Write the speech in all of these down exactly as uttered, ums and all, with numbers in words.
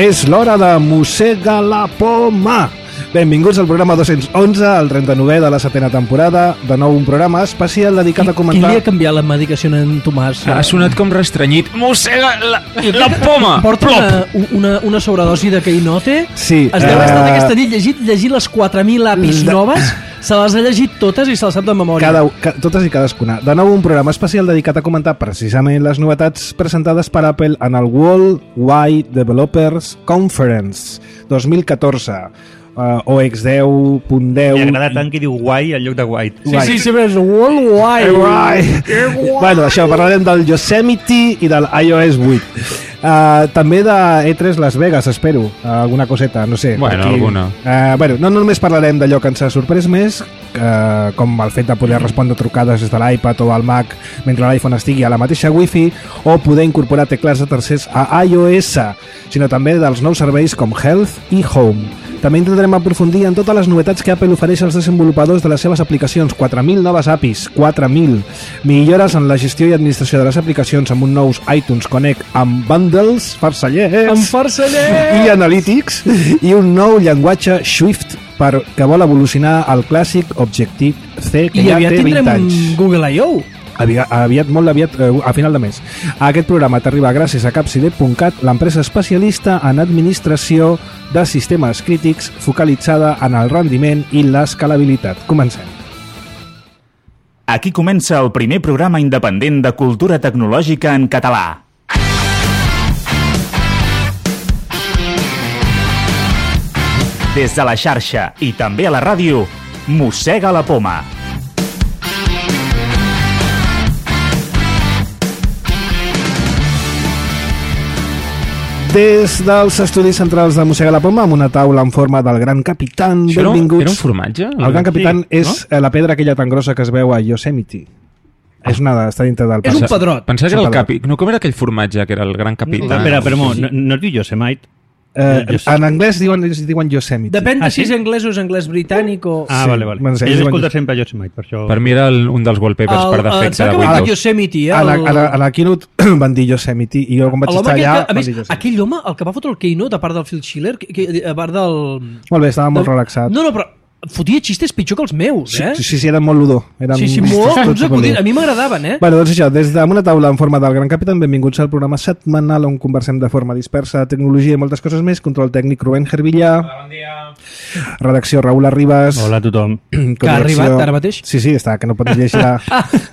És l'hora de Mossega la Poma. Benvinguts al programa dos-cents onze, el trenta-novè de la setena temporada. De nou un programa especial dedicat a comentar... Qui li ha canviat la medicació en Tomàs? Ha sonat com restrenyit. Mossega la, la poma! Porta una, una, una sobredosi de Keinote? Sí. Es deu eh... haver estat aquesta nit llegit, llegit les quatre mil apis de... noves, se les ha llegit totes i se les sap de memòria. Cada, ca, totes i cadascuna. De nou un programa especial dedicat a comentar precisament les novetats presentades per Apple en el World Wide Developers Conference dos mil catorze. Uh, O X deu punt deu. M'agrada tant que diu guai en lloc de white. Sí, sí, sempre és worldwide. Guai. Bueno, això, parlarem del Yosemite i del iOS vuit. Uh, també de E tres Las Vegas, espero. Uh, alguna coseta, no sé. Bueno, aquí. alguna. Uh, bueno, no només parlarem d'allò que ens ha sorprès més, uh, com el fet de poder respondre trucades des de l'iPad o al Mac mentre l'iPhone estigui a la mateixa Wi-Fi, o poder incorporar teclats de tercers a iOS, sinó també dels nous serveis com Health i Home. També intentarem aprofundir en totes les novetats que Apple ofereix als desenvolupadors de les seves aplicacions. quatre mil noves A P Is, quatre mil. Millores en la gestió i administració de les aplicacions amb un nous iTunes Connect amb bundles, farsallers... Amb farsallers! I analítics. I un nou llenguatge Swift per, que vol evolucionar el clàssic Objective-C, que I ja aviat té vint tindrem anys. Google I O. Aviat, aviat, molt aviat, eh, a final de mes. Aquest programa t'arriba gràcies a Capsidet punt cat, l'empresa especialista en administració de sistemes crítics focalitzada en el rendiment i l'escalabilitat. Comencem. Aquí comença el primer programa independent de cultura tecnològica en català. Des de la xarxa i també a la ràdio, Mossega la Poma. Des dels estudis centrals de Mossega la Poma, amb una taula en forma del Gran Capitán, Això benvinguts. era un formatge? El Gran Capitán Sí, és no? la pedra aquella tan grossa que es veu a Yosemite. És una de, està dintre del És un passat. pedrot. Pensava que era el Pedrot. capi... No, com era aquell formatge que era el gran capità? Espera, però no, no es diu Yosemite. Eh, Yos- en anglès diuen, es diuen Yosemite. Depèn de Ah, si sí? és anglès o és anglès britànic o... Ah, Sí, vale, vale. bueno, sí, Ells diuen- escolten sempre Yosemite, per això... Per mi era el, un dels wallpapers per El- el- defecte s'ha de acabat Windows. Yosemite, eh? A la, El- a, la, a la keynote van dir Yosemite i jo quan vaig L'home estar aquest allà que, a van més, dir Yosemite. aquell home, el que va fotre el Keynote, a part del Phil Schiller, que, que, a part del... Molt bé, estava molt del- relaxat. No, no, però fotia xistes pitjor que els meus, eh? Sí, sí, sí, eren molt ludó. Eren Sí, sí, molt, uns acudits. A mi m'agradaven, eh? Bueno, doncs això, des d'una taula en forma del Gran Capitán, benvinguts al programa setmanal on conversem de forma dispersa, tecnologia i moltes coses més. Control tècnic Rubén Gervilla. Hola, bon dia. Redacció Raül Arribas. Hola a tothom. Codirecció- ha arribat ara mateix? Sí, sí, està, que no pot llegir la...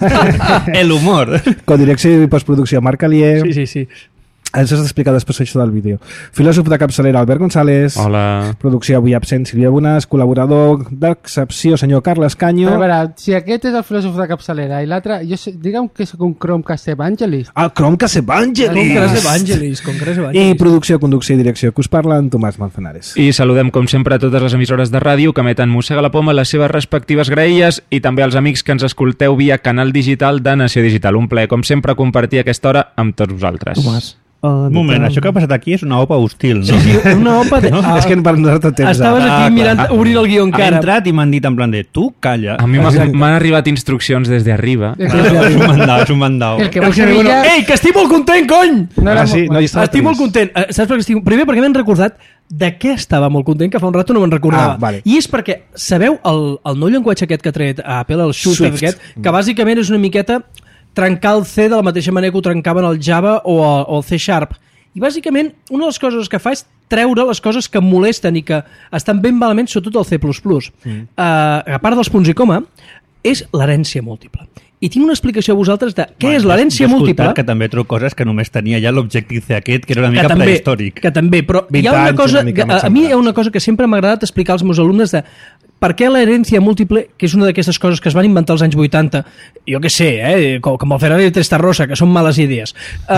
El humor. Codirecció i postproducció Marc Alier. Sí, sí, sí. Ens has d'explicar després això del vídeo. Filòsof de capçalera Albert González. Hola. Producció avui absent Sílvia Bonas. Col·laborador d'excepció senyor Carles Canyo. A veure, si aquest és el filòsof de capçalera i l'altre, jo sé, digue'm que sóc un Chromecast Evangelist. El Chromecast Evangelist. Concres Evangelis, Concres I Evangelis. producció, conducció i direcció que us parla en Tomàs Manzanares. I saludem, com sempre, a totes les emissores de ràdio que emeten Mossega la Poma les seves respectives graelles i també als amics que ens escolteu via canal digital de Nació Digital. Un plaer, com sempre, compartir aquesta hora amb tots vosaltres. Tomàs. Un moment, això que ha passat aquí és una opa hostil, no? Sí, sí, una opa de... Ah, és que per nosaltres temps. Estaves ara. aquí mirant, obrint el guió Han encara. entrat i m'han dit en plan de tu calla. A mi m'ha- m'han arribat instruccions des d'arriba. El Ah, és un mandau, és un mandau. El que va a Sevilla... Ei, que estic molt content, cony! No era Ah, sí? molt- No, hi estava Estic molt trist. content. Eh, Saps per què estic... Primer perquè m'han recordat de què estava molt content, que fa un rato no me'n recordava. Ah, vale. I és perquè, sabeu el, el nou llenguatge aquest que ha tret a Apple, el Swift, Swift. aquest, que bàsicament és una miqueta trencar el C de la mateixa manera que ho trencaven el Java o el, o el C Sharp. I bàsicament, una de les coses que fa és treure les coses que em molesten i que estan ben malament, sobretot el C plus plus. Mm. Uh, a part dels punts i coma, és l'herència múltiple. I tinc una explicació a vosaltres de què és l'herència jo he múltiple. escoltat que també trobo coses que només tenia ja l'Objective-C aquest, que era una mica que també, prehistòric. que també, però hi vint ha una anys, cosa, una mica que, a, a mi hi ha una cosa que sempre m'ha agradat explicar als meus alumnes de per què l'herència múltiple, que és una d'aquestes coses que es van inventar als anys vuitanta, jo què sé, eh, com, com el Ferrari de Testarossa, que són males idees,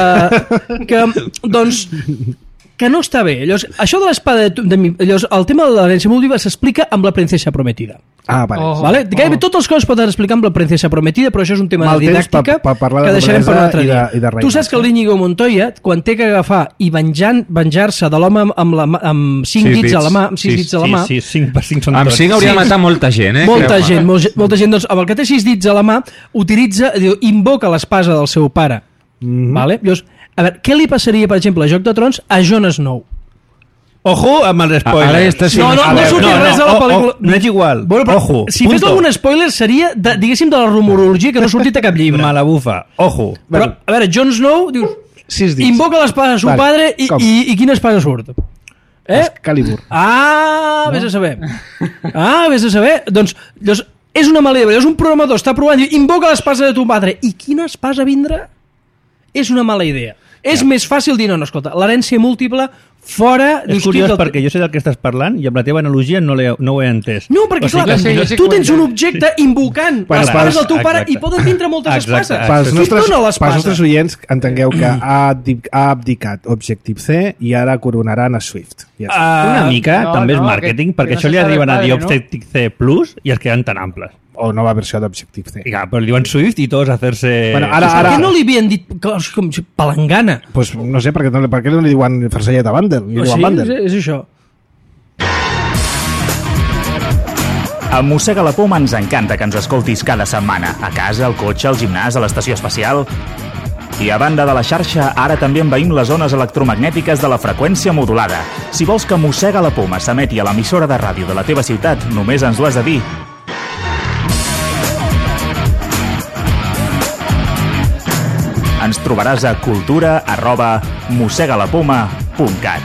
uh, que, doncs, que no està bé. Llavors, això de l'espada de, de, llavors, el tema de l'herència múltiple s'explica amb la princesa prometida. Ah, vale. Oh. Vale? Gairebé totes les coses poden explicar amb la princesa prometida, però això és un tema Mal de temps didàctica pa- pa parlar de que deixarem per un noblesa altre i de- dia. i de reines, Tu saps que el Íñigo Montoya, quan té que agafar i venjant, venjar-se de l'home amb, amb, la, mà- amb cinc Sis dits a dits. la mà, amb sis Sí, dits a la mà, Sí, sí, cinc per cinc són Amb tots. cinc hauria Sí. de matar molta gent, eh? molta Creu-me. gent, molt, molta gent, doncs, amb el que té sis dits a la mà, utilitza, diu, invoca l'espasa del seu pare. Mhm. Vale? Llavors, a veure, què li passaria, per exemple, a Joc de Trons a Jon Snow? Ojo amb els spoilers. Ara estàs No, no, A no veure, sortia res de la pel·lícula. No és igual. Bueno, però Ojo. si fes punto. algun spoiler seria, de, diguéssim, de la rumorologia que no ha sortit a cap llibre. Me la bufa. Ojo. Però, a veure, Jon Snow, dius, Sis dits. invoca l'espada de su Vale, padre i, com? i, i quina espada surt? Eh? Excalibur. Ah, vés a saber. Ah, vés a saber. Doncs, doncs és una mala idea. És un programador, està provant, diu, invoca l'espasa de tu padre. I quina espasa vindrà? És una mala idea. És més fàcil dir, no, no, escolta, l'herència múltiple fora... És dius, curiós tio, perquè jo sé del que estàs parlant i amb la teva analogia no, no ho he entès. No, perquè, O sigui clar, que- sí, jo sé tu que tens ho un entenc. objecte invocant Bueno, les pares pels- del teu pare exacte. i poden tindre moltes Exacte, espases. exacte. Pels Qui nostres, et dona pels l'espasa? nostres oients, entengueu que ha, abdi- ha abdicat Objective-C i ara coronaran a Swift. Ja està. Ah, Una mica no, també és no, màrqueting, que- perquè que no això se li sabe arriben a dir padre, ¿no? Objective-C Plus i es queden tan amples. O nova versió d'Objective-C. I clar, però li diuen Swift i tots a fer-se... Bueno, ara- Per què no li havien dit cos com si- palangana? Pues no sé, per què no, per què no li diuen Farselleta Bundle? Li O diuen sigui, Bundle. és, és això. A Mossega la Poma ens encanta que ens escoltis cada setmana. A casa, al cotxe, al gimnàs, a l'estació espacial... I a banda de la xarxa, ara també envaïm les zones electromagnètiques de la freqüència modulada. Si vols que Mossega la Poma s'emeti a l'emissora de ràdio de la teva ciutat, només ens ho has de dir. Ens trobaràs a cultura arroba mossegalapoma punt cat.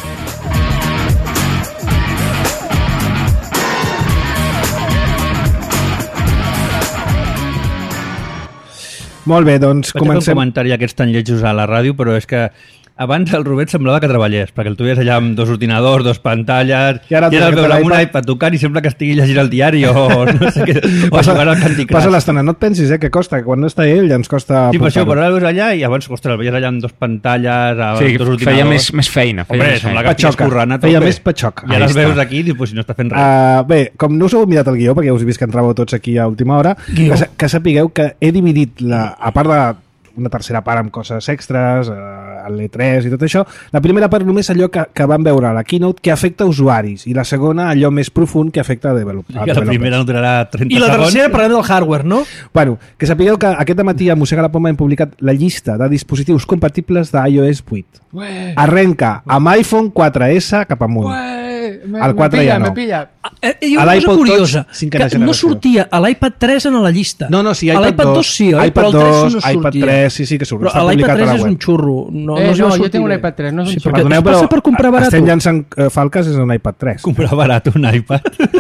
Molt bé, doncs Vaig a fer un comencem. comentari aquests tan lletjos a la ràdio, però és que abans el Robert semblava que treballés, perquè el tuvies allà amb dos ordinadors, dos pantalles, I ara i ara el té veus amb un l'iPad. iPad tocant i sembla que estigui llegint el diari o no sé què, o Passa, jugant al Candy Crush. passa l'estona. No et pensis, eh, que costa, que quan no està ell ja ens costa... Sí, per això, portar-ho. però ara el veus allà i abans, ostres, el veies allà amb dos pantalles, amb Sí, dos ordinadors... feia més, més feina. Feia Hombre, més sembla feina. que estigués Patxoca. currant a Feia tope. més patxoca. I ara Ahí els veus està. aquí i dius, pues, si no està fent res. Uh, bé, com no us heu mirat el guió, perquè ja us he vist que entràveu tots aquí a última hora, Guió. que, sa- que sapigueu que he dividit, la, a part de una tercera part amb coses extres, eh, l'E tres i tot això, la primera part només allò que, que vam veure a la keynote que afecta usuaris, i la segona allò més profund que afecta a develop- a I que la developers. primera no durarà trenta I la segons. tercera parlem del hardware, no? Bueno, que sapigueu que aquest matí a Mossega la Poma hem publicat la llista de dispositius compatibles d'iOS vuit. Ué, Arrenca amb iPhone quatre esse cap amunt. ué, me, El quatre me pilla, ja no. me pilla. Eh, hi ha A una cosa l'iPod curiosa, Touch, cinquena que no generació. sortia a l'iPad tres en la llista. No, no, sí, a iPad l'iPad dos, dos sí, oi? iPad Però el tres dos, no sortia. iPad tres, sí, sí que surt. Però Està a l'iPad publicat a tres la és web. un xurro. No, Eh, no, no, no jo tinc un iPad tres, no és un Sí, xurro. perquè Perdoneu, es passa però per comprar barat. estem llançant eh, falques és un iPad tres. Comprar barat un iPad.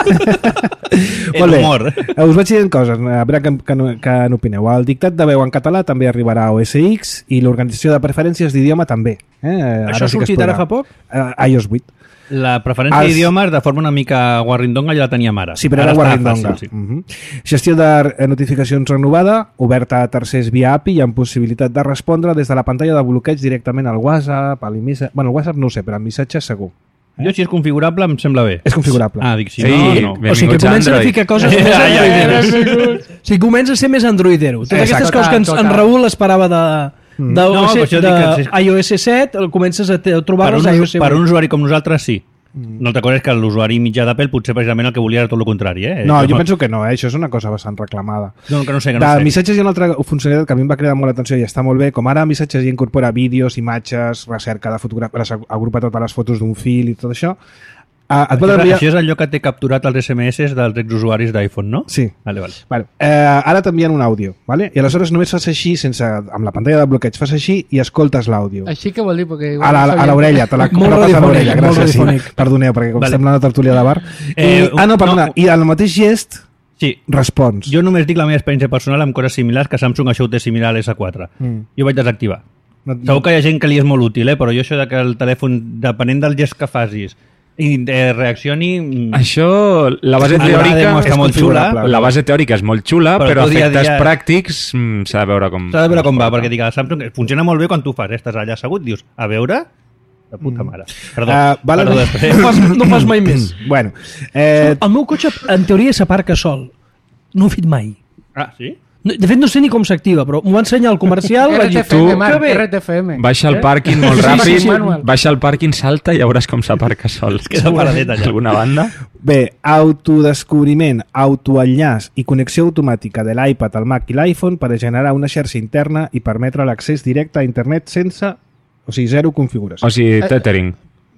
Molt bé, humor. Eh, us vaig dient coses, a veure que, que, no- que n'opineu. El dictat de veu en català també arribarà a O S X i l'organització de preferències d'idioma també. Eh? Això ha sí que es sortit ara podrà. fa poc? Eh, iOS vuit. La preferència Els- d'idiomes, de forma una mica guarrindonga, ja la teníem ara. Sí, però era Ara està guarrindonga. fàcil, sí. Uh -huh. Gestió de eh, notificacions renovada, oberta a tercers via A P I i amb possibilitat de respondre des de la pantalla de bloqueig directament al WhatsApp, a l'e-missatge... Bueno, el WhatsApp no ho sé, però en missatges segur. Jo, si és configurable, em sembla bé. És configurable. Ah, dic, si Sí, no, no. bé. O sigui que Benvinguts a comencen a Android. ficar coses més Ja, ja, ja. androidero. O sigui, comença a ser més androidero. Totes Exacte. aquestes coses que ens, en Total. Raül esperava de, de, No, no, però això de dic que si- iOS set, el comences a, te- a Per trobar-les un, a us- iOS per vuit. un usuari com nosaltres, sí. Una altra cosa és que l'usuari mitjà d'Apple potser precisament el que volia era tot el contrari, eh? No, jo penso que no, eh? Això és una cosa bastant reclamada. No, que no sé, que De no sé. missatges hi ha una altra funcionalitat que a mi em va cridar molt l'atenció i està molt bé, com ara missatges hi incorpora vídeos, imatges, recerca de fotografies, agrupa totes les fotos d'un fil i tot això. Uh, et pot Això, enviar... això és allò que té capturat els S M S dels exusuaris d'iPhone, no? Sí. Vale, vale. Vale. Eh, ara t'envien un àudio, vale? I aleshores només fas així, sense, amb la pantalla de bloqueig, fas així i escoltes l'àudio. Així que vol dir, perquè... A la- a l'orella, te la Molt la passa a l'orella, radiofònic, molt gràcies. Sí. radiofònic. Perdoneu, perquè com Vale. estem a la tertúlia de bar. Eh, I, ah, no, perdona, no. i al mateix gest Sí, respons. jo només dic la meva experiència personal amb coses similars, que Samsung això ho té similar a l'S quatre. Mm. Jo ho vaig desactivar. No, Segur que hi ha gent que li és molt útil, eh? Però jo això de que el telèfon, depenent del gest que facis, i eh, reaccioni... mm, Això, la base a mi m'agrada teòrica... molt, està és molt xula, configurable. La base teòrica és molt xula, Però però, tu dia a efectes dia- pràctics mm, s'ha de veure com... s'ha de veure com va, perquè dic, el Samsung funciona molt bé quan tu fas, eh? Estàs allà assegut, dius, a veure, de puta mare. Perdó, Ah, vale. perdó No després. fas, no fas mai més. Bueno, eh, El meu cotxe, en teoria, s'aparca sol. No ho he fet mai. Ah, sí? No, de fet, no sé ni com s'activa, però m'ho va ensenyar el comercial. vaig dir, R T F M, que Marc, bé. R T F M. Baixa al Eh? pàrquing molt Sí, sí, ràpid, sí, manual. baixa al pàrquing, salta i ja veuràs com s'aparca sol. Es queda paradet allà. D'alguna banda? bé, autodescobriment, autoenllaç i connexió automàtica de l'iPad al Mac i l'iPhone per a generar una xarxa interna i permetre l'accés directe a internet sense, o sigui, zero configuració. O sigui, tethering.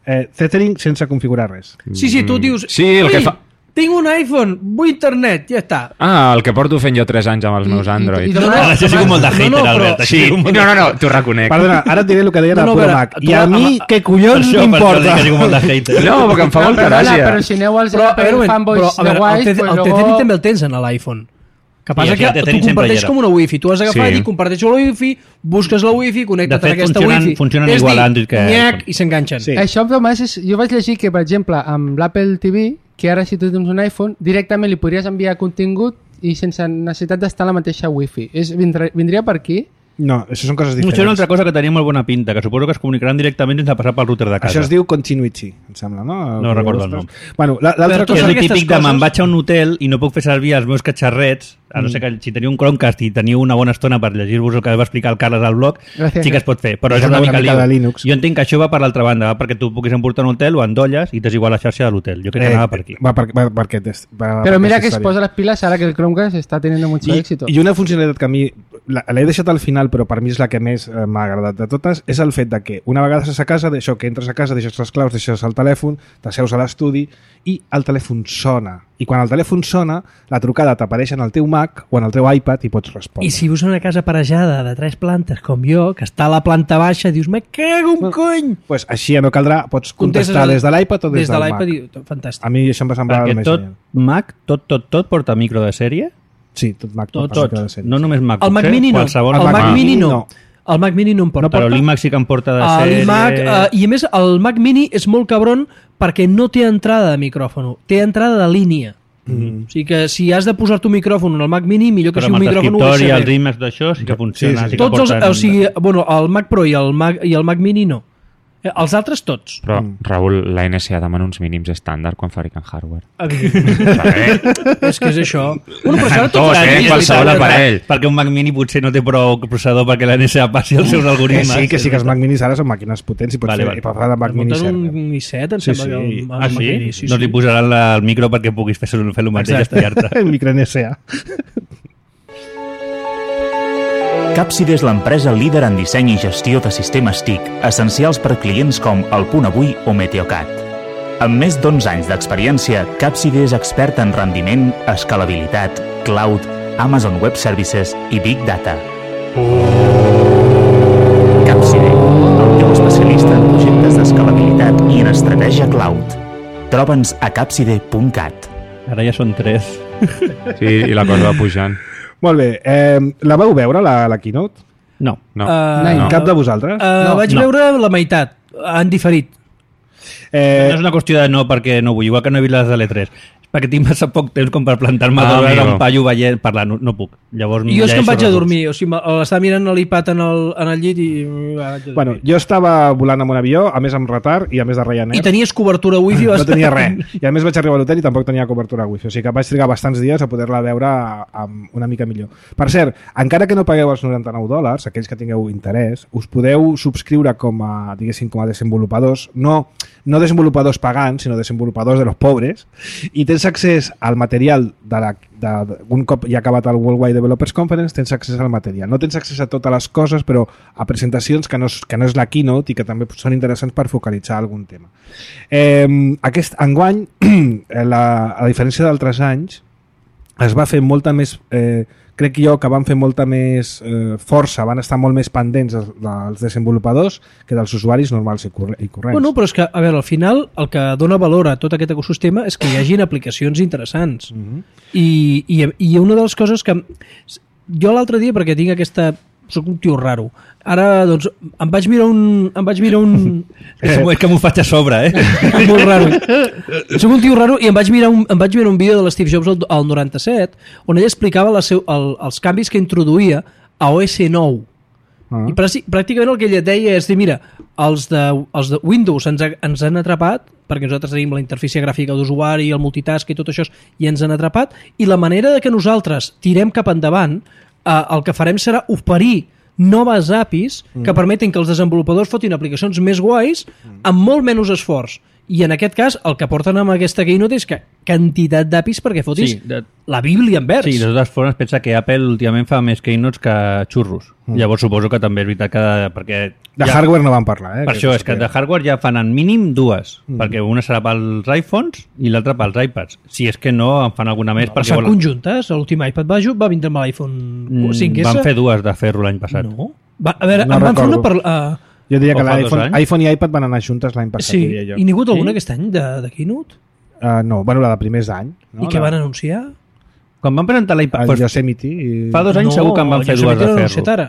Eh, tethering sense configurar res. Sí, sí, tu dius... Sí, el que "Ui, fa- tinc un iPhone, vull internet, ja està. Ah, el que porto fent jo tres anys amb els meus I- i- Android. i- No, no, Ara això sí que molt de no, hater, no, però- Albert. Això Sí, sí que no, molt de- no, no, t'ho reconec. Perdona, ara et diré el que deia No, de no, Puro a veure, Mac. tu I a amb- mi, amb- què Per collons això, per això m'importa? dic que dic molt de hater. No, perquè em fa molta Perdona, gràcia. però si aneu als Però, a Apple veure, fanboys però, a de veure, Wise, el, te pues el luego... tethering també el tens en l'iPhone. Que passa Sí, que el tu tethering sempre hi comparteix era. com una wifi. Tu has agafat Sí. i comparteixes la wifi, busques la wifi, connecta't De fet, a aquesta funcionen- wifi. funcionen és igual dir, a Android que- nyac, i s'enganxen. Sí. Això, però més, és, jo vaig llegir que, per exemple, amb l'Apple T V, que ara si tu tens un iPhone, directament li podries enviar contingut i sense necessitat d'estar a la mateixa wifi. És, vindria, vindria per aquí? No, això són coses Això és una diferents. altra cosa que tenia molt bona pinta, que suposo que es comunicaran directament sense passar pel router de casa. Això es diu Continuity, em sembla, no? No recordo el nom. Bueno, la- l'altra Però tu És cosa... el aquestes típic de coses- me'n vaig a un hotel i no puc fer servir els meus catxarrets, a no ser que si teniu un Chromecast i teniu una bona estona per llegir-vos el que va explicar el Carles al blog, Gràcies. sí que es pot fer, però És és una, una mica, mica lío. de Linux. Jo entenc que això va per l'altra banda, va perquè tu puguis emportar un hotel o endolles i t'és igual la xarxa de l'hotel. Jo crec que anava per aquí. Va per, va, per aquest, va, Però per mira aquesta que es història. posa las pilas ahora que el Chromecast está teniendo mucho I, éxito. I una funcionalitat que a mi la- l'he deixat al final, però per mi és la que més eh, m'ha agradat de totes, és el fet de que una vegada estàs a casa, d'això que entres a casa, deixes les claus, deixes el telèfon, t'asseus a l'estudi i el telèfon sona. I quan el telèfon sona, la trucada t'apareix en el teu Mac o en el teu iPad i pots respondre. I si vius en una casa parejada de tres plantes, com jo, que està a la planta baixa, dius, me cago un cony! Pues així ja no caldrà, pots Contestes contestar el- des de l'iPad o des, des de del l'iPad Mac. i fantàstic. A mi això em va semblar el Perquè més tot genial. Mac, tot, tot, tot porta micro de sèrie? Sí, tot Mac. Tot, passa tot. que ha de ser. No només Mac. El Mac Mini no. Qualsevol El Mac Mac Mini Mini no. no. El Mac Mini no em porta. Però l'IMAX sí que em porta de Uh, sèrie. l'iMac, uh, I a més, el Mac Mini és molt cabron perquè no té entrada de micròfon, té entrada de línia. Mm. O sigui que si has de posar tu micròfon en el Mac Mini, millor que Però sigui amb un els micròfon escriptori, U S B. els IMAX d'això sí que funciona. Sí, sí, sí. Sí que Tots els, porten- o sigui, bueno, el Mac Pro i el Mac, i el Mac Mini no. Eh, Els altres tots. Però, Raül, la N S A demana uns mínims estàndard quan fabriquen hardware. Evidentment. és que és això. Bueno, però això ara Tot, tots els eh? Minis, Qualsevol veritat, aparell. Perquè un Mac Mini potser no té prou processador perquè la N S A passi els seus Que algoritmes. sí, que sí, que els Mac Minis ara són màquines potents i pots Vale, fer vale. i pots fer de Mac Mini Munten server. un i set, em Sí, sembla sí. que el, el Ah, Mac sí? Mini, sí, No li sí. posaran la, el micro perquè puguis fer, fer el mateix Exacte. i estallar-te. El micro N S A. Capside és l'empresa líder en disseny i gestió de sistemes T I C, essencials per clients com El Punt Avui o Meteocat. Amb més d'onze anys d'experiència, Capside és expert en rendiment, escalabilitat, cloud, Amazon Web Services i Big Data. Capside, el teu especialista en projectes d'escalabilitat i en estratègia cloud. Troba'ns a capside punt cat. Ara ja són tres. Sí, i la cosa va pujant. Molt bé, eh, la vau veure, la, la keynote? No. No, Uh, No. no. Cap de vosaltres? Uh, No, vaig no. veure la meitat, han diferit. Eh, No és una qüestió de no perquè no vull, igual que no he vist les de l'E tres. És perquè tinc massa poc temps com per plantar-me Ah, a veure amigo. un paio veient, parlant, no, no puc. Llavors, I jo és que em llegeixo vaig a resums. dormir, o sigui, me- l'estava mirant a l'iPad en, el, en el llit i... mm, vaig a dormir. bueno, jo estava volant amb un avió, a més amb retard i a més de Ryanair. I tenies cobertura wifi No bastant... tenia res. I a més vaig arribar a l'hotel i tampoc tenia cobertura wifi. O sigui que vaig trigar bastants dies a poder-la veure amb una mica millor. Per cert, encara que no pagueu els noranta-nou dòlars, aquells que tingueu interès, us podeu subscriure com a, diguéssim, com a desenvolupadors, no, no desenvolupadors pagants, sinó desenvolupadors de los pobres, i tens accés al material de la, de, de, un cop ja ha acabat el Worldwide Developers Conference, tens accés al material. No tens accés a totes les coses, però a presentacions que no és, que no és la keynote i que també són interessants per focalitzar algun tema. Eh, aquest enguany, la, a diferència d'altres anys, es va fer molta més... Eh, crec jo que van fer molta més eh, força, van estar molt més pendents dels, dels desenvolupadors que dels usuaris normals i, corre i corrents. Bueno, però és que, a veure, al final el que dona valor a tot aquest ecosistema és que hi hagin aplicacions interessants. Mm -hmm. I, i, i una de les coses que... Jo l'altre dia, perquè tinc aquesta... Soc un tio raro. Ara, doncs, em vaig mirar un... Em vaig mirar un... És, és que m'ho faig a sobre, eh? molt raro. Soc un tio raro i em vaig mirar un, em vaig mirar un vídeo de l'Steve Jobs al, al noranta-set on ell explicava la seu, el, els canvis que introduïa a O S nou. Ah. I pràctic- pràcticament el que ell et deia és dir, mira, els de, els de Windows ens, ha, ens han atrapat perquè nosaltres tenim la interfície gràfica d'usuari, el multitask i tot això, i ens han atrapat, i la manera de que nosaltres tirem cap endavant, eh, el que farem serà oferir noves A P Is que mm. permetin que els desenvolupadors fotin aplicacions més guais amb molt menys esforç. I en aquest cas, el que porten amb aquesta keynote és que quantitat d'apis perquè fotis Sí, de- la Bíblia en vers. Sí, de totes formes, pensa que Apple últimament fa més keynotes que xurros. Mm. Llavors suposo que també és veritat que... Perquè De ja, hardware no van parlar, eh? per això, és que de hardware ja fan en mínim dues, mm. perquè una serà pels iPhones i l'altra pels iPads. Si és que no, en fan alguna més. No, perquè les fan volen... conjuntes. L'últim iPad va, va vindre amb l'iPhone Mm, cinc essa. Van fer dues de ferro l'any passat. No. Va, a veure, No en van fer recordo. una per... Uh, Jo diria O que fa dos l'iPhone anys? iPhone i iPad van anar juntes l'any passat, sí, diria jo. i n'hi ha hagut Sí? alguna aquest any de, de Keynote? Uh, no, bueno, la de primers d'any. No? I què La- van anunciar? Quan van presentar l'iPad... El Pues, Yosemite. I... fa dos anys segur que en van fer dues de ferro. Ara.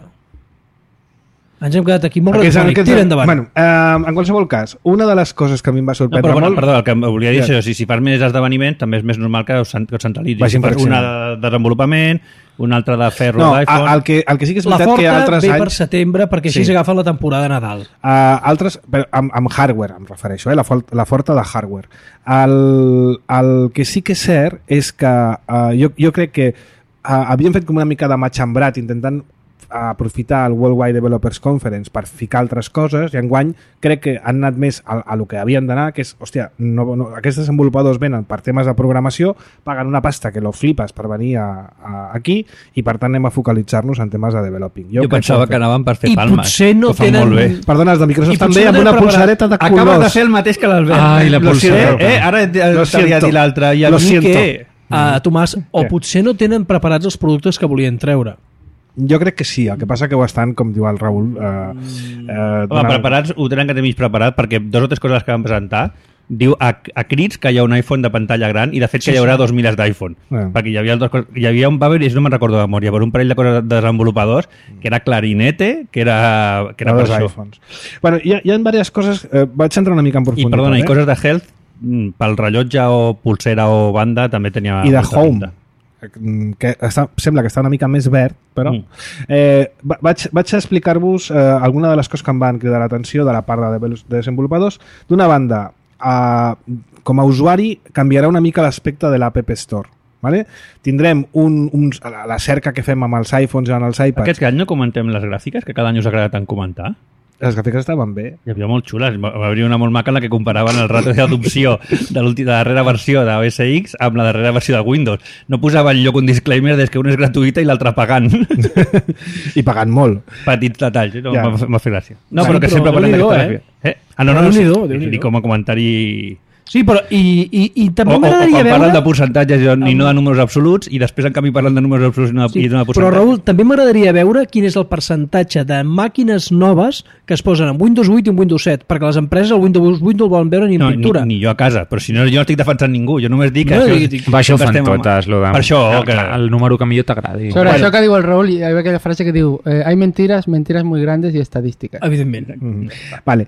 Ens hem quedat aquí molt Aquests- radiofònic. aquests- Tira endavant. Bueno, eh, en qualsevol cas, una de les coses que a mi em va No, sorprendre però bueno, molt... perdó, el que em volia dir és Ja. això, si, si fas més esdeveniments també és més normal que us, cent- que us centralitzis. Vagin Si fas per una exemple. de desenvolupament, una altra de ferro No, d'iPhone... a- el que, el que sí que és La veritat que Forta altres ve anys... per setembre perquè així Sí. s'agafa la temporada de Nadal. Uh, altres, però amb, amb hardware em refereixo, eh? la, fol- la forta de hardware. El, el que sí que és cert és que uh, jo, jo crec que uh, havíem fet com una mica de matxembrat intentant aprofitar el Worldwide Developers Conference per ficar altres coses i enguany crec que han anat més a, a lo que havien d'anar, que és, hòstia, no, no, aquests desenvolupadors venen per temes de programació, paguen una pasta que lo flipes per venir a, a, aquí i per tant anem a focalitzar-nos en temes de developing. Jo, jo pensava que anaven per fer I palmes. potser no que ho fan tenen- molt bé. Perdona, els de Microsoft I potser també, no amb tenen una preparat- pulsareta de colors. Acabes de fer el mateix que l'Albert. Ai, la Lo pulsareta. sé, eh? Ara Lo t'havia siento. dit l'altre. I a Lo mi siento. què? Uh, Tomàs, o Què? potser no tenen preparats els productes que volien treure. Jo crec que sí, el que passa que ho estan, com diu el Raül... Eh, eh, Home, donant- preparats ho tenen que tenir mig preparat perquè dos o tres coses que van presentar diu a, a crits que hi ha un iPhone de pantalla gran i de fet que hi haurà dos miles d'iPhone Eh. perquè hi havia, altres coses, hi havia un, va haver, no me'n recordo de memòria, però un parell de coses de desenvolupadors que era clarinete, que era, que era de per dos això. iPhones. Bueno, hi ha, hi ha diverses coses... Eh, vaig entrar una mica en I profunditat. perdona, eh? i coses de health mm, pel rellotge o pulsera o banda també tenia I de molta Home, pinta. que està, sembla que està una mica més verd, però Mm. eh, va- vaig, vaig a explicar-vos eh, alguna de les coses que em van cridar l'atenció de la part de, devel- de desenvolupadors. D'una banda, eh, com a usuari canviarà una mica l'aspecte de l'App Store. Vale? Tindrem un, un, la, la cerca que fem amb els iPhones i amb els iPads. Aquest any no comentem les gràfiques, que cada any us agrada tant comentar. Les gràfiques estaven bé. Hi havia molt xules. Va va haver una molt maca en la que comparaven el ràtio d'adopció de, l'última- de la darrera versió d'O S X amb la darrera versió de Windows. No posava enlloc un disclaimer des que una és gratuïta i l'altra pagant. I pagant molt. Petits detalls, no? Ja. M'ha m'ha fet gràcia. No, Sí, però que però sempre parlem Déu-n'hi-do, d'aquesta eh? gràfica. Eh? Ah, no, no, no, Déu-n'hi-do, sí. Déu-n'hi-do. Dic com a comentari... Sí, però i, i, i O, també o, o m'agradaria quan veure... parlen de percentatges i no- i no de números absoluts i després en canvi parlen de números absoluts i no, Sí, i no de però percentatges. Raül, també m'agradaria veure quin és el percentatge de màquines noves que es posen en Windows vuit i en Windows set, perquè les empreses el Windows vuit no el volen veure ni en no, ni, pintura. ni jo a casa, però si no, jo no estic defensant ningú, jo només dic que... No, això, dic- dic- Va, això ho fan estem amb- totes, lo de... Per això, el, que... el número que millor t'agradi. Sobre Bueno. això que diu el Raúl, hi ha aquella frase que diu eh, hay mentiras, mentiras muy grandes y estadísticas. Evidentment. Mm. Vale.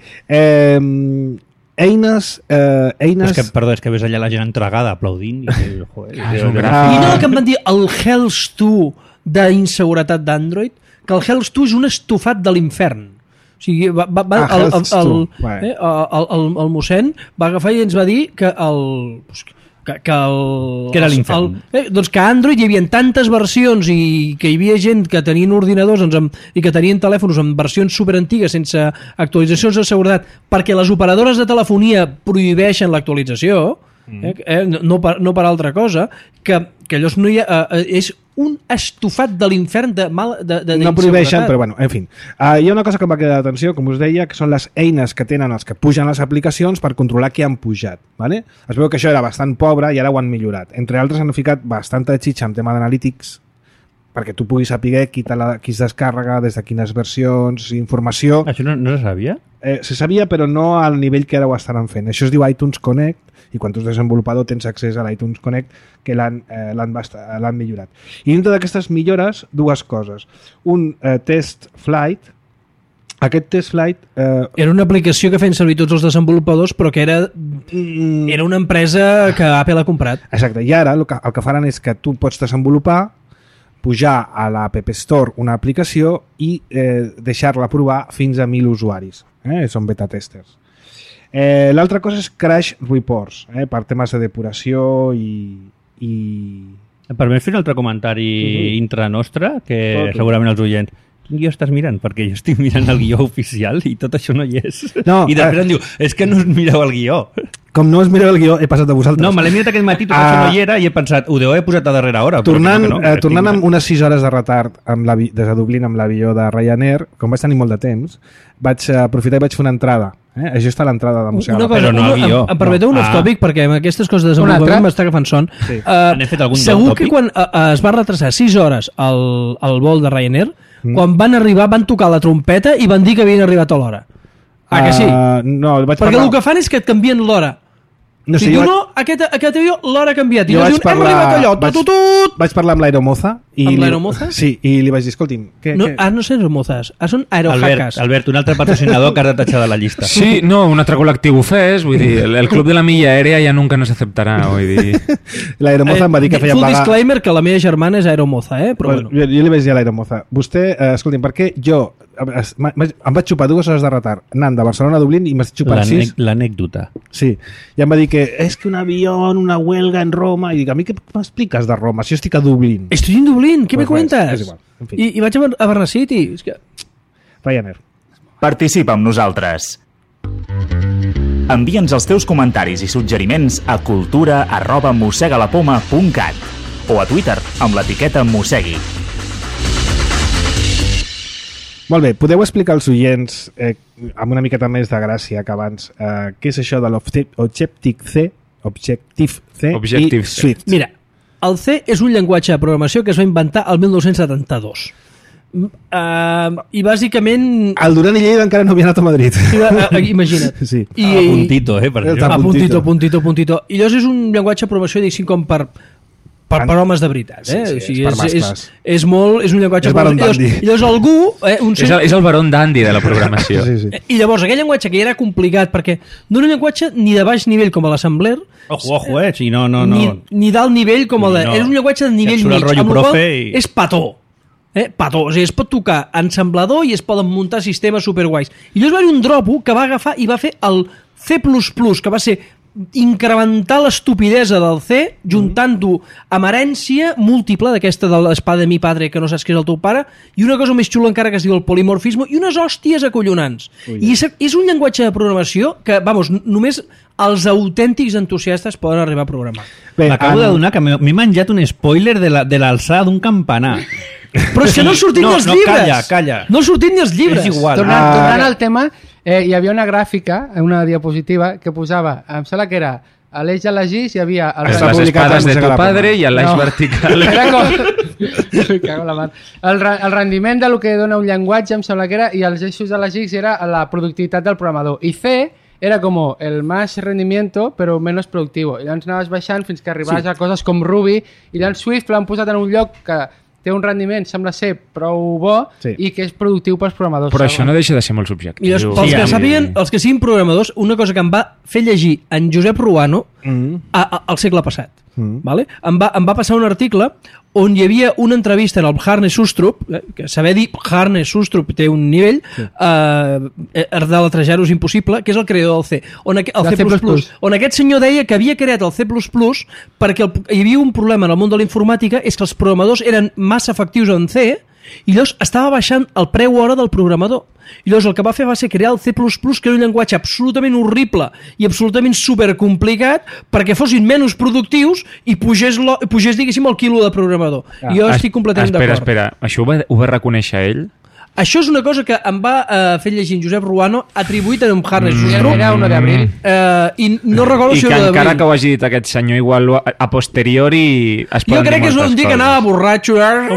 Eh, eines... Eh, eines... És que, perdó, és que ves allà la gent entregada aplaudint i, joder, Ah, és jo- un jo- gràfic. I no el que em van dir el Health dos d'inseguretat d'Android, que el Health dos és un estofat de l'infern. O sigui, va, va, va, Ah, el, el, Health el, dos, vale. eh, el, el, el mossèn va agafar i ens va dir que el... Que, que, el, Que era l'infern. el- Eh, doncs que a Android hi havia tantes versions i que hi havia gent que tenien ordinadors doncs, amb, i que tenien telèfons amb versions superantigues sense actualitzacions de seguretat perquè les operadores de telefonia prohibeixen l'actualització, eh, eh, no, per, no per altra cosa, que, que allò no hi ha, eh, és un estofat de l'infern de mal de, de, no prohibeixen, d'inseguretat. però bueno, en fi. Uh, hi ha una cosa que em va quedar d'atenció, com us deia, que són les eines que tenen els que pugen les aplicacions per controlar qui han pujat. Vale? Es veu que això era bastant pobre i ara ho han millorat. Entre altres han ficat bastanta xitxa en tema d'analítics perquè tu puguis saber qui, te la, qui es descàrrega, des de quines versions, informació. Això no, no se sabia? Eh, se sabia, però no al nivell que ara ho estaran fent. Això es diu iTunes Connect, i quan tu ets desenvolupador tens accés a l'iTunes Connect, que l'han eh, l'han bast- l'han millorat. I dintre d'aquestes millores, dues coses. Un eh, test flight, aquest test flight... Eh, Era una aplicació que feien servir tots els desenvolupadors, però que era, mm, era una empresa que Apple ha comprat. Exacte, i ara el que, el que faran és que tu pots desenvolupar, pujar a l'App Store una aplicació i eh, deixar-la provar fins a mil usuaris. Eh? Són beta testers. Eh, L'altra cosa és Crash Reports, eh? per temes de depuració i... i... Permet fer un altre comentari Mhm. intra nostre, que Tot. segurament els oients... Quin guió estàs mirant? Perquè jo estic mirant el guió oficial i tot això no hi és. No, I després eh, em diu, és que no us mireu el guió. com no es mireu el guió, he passat a vosaltres. No, me l'he mirat aquest matí, tot Ah. això no hi era, i he pensat, ho deu haver posat a darrera hora. però Tornant, que no, que no, eh, que tornant tinc- amb unes sis hores de retard amb l'avi- des de Dublín amb l'avió de Ryanair, com vaig tenir molt de temps, vaig aprofitar i vaig fer una entrada. Eh? Això està a l'entrada de Museu. Una cosa, Però no una, avió. em, em permeteu un No. off-topic, perquè amb aquestes coses de Un altre? desenvolupament m'està agafant son. Sí. Uh, N'he fet algun segur off-topic? que quan uh, es va retrasar sis hores el, el vol de Ryanair, Mm. quan van arribar van tocar la trompeta i van dir que havien arribat a l'hora. Ah, que sí? Uh, no, vaig Perquè parlar... el que fan és que et canvien l'hora. No O sé, sigui, jo diu, vaig- no, aquest, aquest avió l'hora ha canviat. I Jo llavors vaig diuen, hem parlar- arribat allò, vaig- tut, tut, Vaig parlar amb l'aeromoza. i Amb li- l'aeromoza? Sí, i li vaig dir, escolti'm... Què, No, què? ah, no sé, mozas, ah, són Albert, aerohackers. Albert, un altre patrocinador que has de tatxar de la llista. Sí, no, un altre col·lectiu ho fes, vull dir, el, el club de la milla aèria ja nunca no s'acceptarà, vull dir... L'aeromoza em va dir que feia Full pagar... disclaimer que la meva germana és aeromoza, eh? Però Bueno, bueno. jo, jo li vaig dir a l'aeromoza, vostè, eh, escolti'm, per què jo es- ma- ma- em vaig xupar dues hores de retard anant de Barcelona a Dublín i m'estic xupant L'ane- sis? L'anècdota. Sí, i em va dir que és que un avió, una huelga en Roma, i dic, a mi què m'expliques de Roma si jo estic a Dublín? Estoy en Dublín, ¿qué Pues me res, cuentas? és igual, en fi. I, I vaig a, Bar- a Barna City. És que... Ryanair. Participa amb nosaltres. Envia'ns els teus comentaris i suggeriments a cultura arroba mossegalapoma punt cat o a Twitter amb l'etiqueta mossegui. Molt bé, podeu explicar als oients eh, amb una miqueta més de gràcia que abans eh, què és això de l'Objective-C Objective-C Objective i C. Swift? Mira, el C és un llenguatge de programació que es va inventar el mil nou-cents setanta-dos. Uh, I bàsicament... El Duran i Lleida encara no havia anat a Madrid. Sí, uh, uh, imagina't. Sí. I, A puntito, eh, per Està això. a puntito, puntito. puntito, puntito. I llavors és un llenguatge de programació, diguéssim, com per, per, per homes de veritat. Eh? Sí, sí, O sigui, és per és, mascles. és, és, molt, és un llenguatge És de baron programació. I dandy. llavors, i llavors algú... Eh, un És el, és el baron dandy de la programació. Sí, sí. I llavors aquell llenguatge que ja era complicat perquè no era un llenguatge ni de baix nivell com a l'Assembler Ojo, ojo, eh? Si no, no, no. ni, ni d'alt nivell com el de... No. Era un llenguatge de Ja nivell et surt el mig, rotllo amb la qual profe i- és petó. Eh? Petó. O sigui, es pot tocar ensamblador i es poden muntar sistemes superguais. I llavors va haver un dropo que va agafar i va fer el C plus plus, que va ser incrementar l'estupidesa del C juntant-ho amb herència múltiple d'aquesta de l'espada de mi padre que no saps que és el teu pare i una cosa més xula encara que es diu el polimorfisme i unes hòsties acollonants. I és, és un llenguatge de programació que, vamos, n- només els autèntics entusiastes poden arribar a programar. Bé, M'acabo en- d'adonar que m'he m'he menjat un spoiler de la- de l'alçada d'un campanar. Però és que no han sortit No, ni els no, llibres. calla, calla. No han sortit ni els llibres. És igual. Tornant, Ah. tornant al tema, eh, hi havia una gràfica, una diapositiva, que posava, em sembla que era a l'eix de les Gis hi havia... El Està Les publicat espades al de Museu tu de la padre Poma. i el l'eix No. vertical. Era com... Me cago en la mar. El, ra- el rendiment de lo que dona un llenguatge, em sembla que era, i els eixos de les X era la productivitat del programador. I C era com el más rendimiento, però menos productivo. I llavors anaves baixant fins que arribaves sí. a coses com Ruby, i llavors Swift l'han posat en un lloc que té un rendiment, sembla ser prou bo, Sí. i que és productiu pels programadors. Però això no deixa de ser molt subjectiu. I llavors, pels Sí, que sí. sàpiguen, els que siguin programadors, una cosa que em va fer llegir en Josep Ruano Mm. a, a, al segle passat. Mm. Vale? Em, va, em va passar un article on hi havia una entrevista en el Harne Sustrup, eh, que saber dir Harne Sustrup té un nivell, sí. eh, de l'altrejar-ho és impossible, que és el creador del C, on, aqu el Del C++, C++. on aquest senyor deia que havia creat el C++ perquè el, hi havia un problema en el món de la informàtica, és que els programadors eren massa efectius en C, i llavors estava baixant el preu hora del programador. I llavors el que va fer va ser crear el C++, que era un llenguatge absolutament horrible i absolutament supercomplicat perquè fossin menys productius i pugés, lo, pugés diguéssim, el quilo de programador. Ah, I jo Es- estic completament Espera, d'acord. espera. Això ho va, ho va reconèixer ell? Això és una cosa que em va eh, fer llegir en Josep Ruano, atribuït a un Harness Mm. Sustrup, Era uno de abril. eh, i no recordo I si que era encara d'abril. que ho hagi dit aquest senyor, igual a, a posteriori es Jo poden dir crec que és moltes un dia que coses. anava borratxo.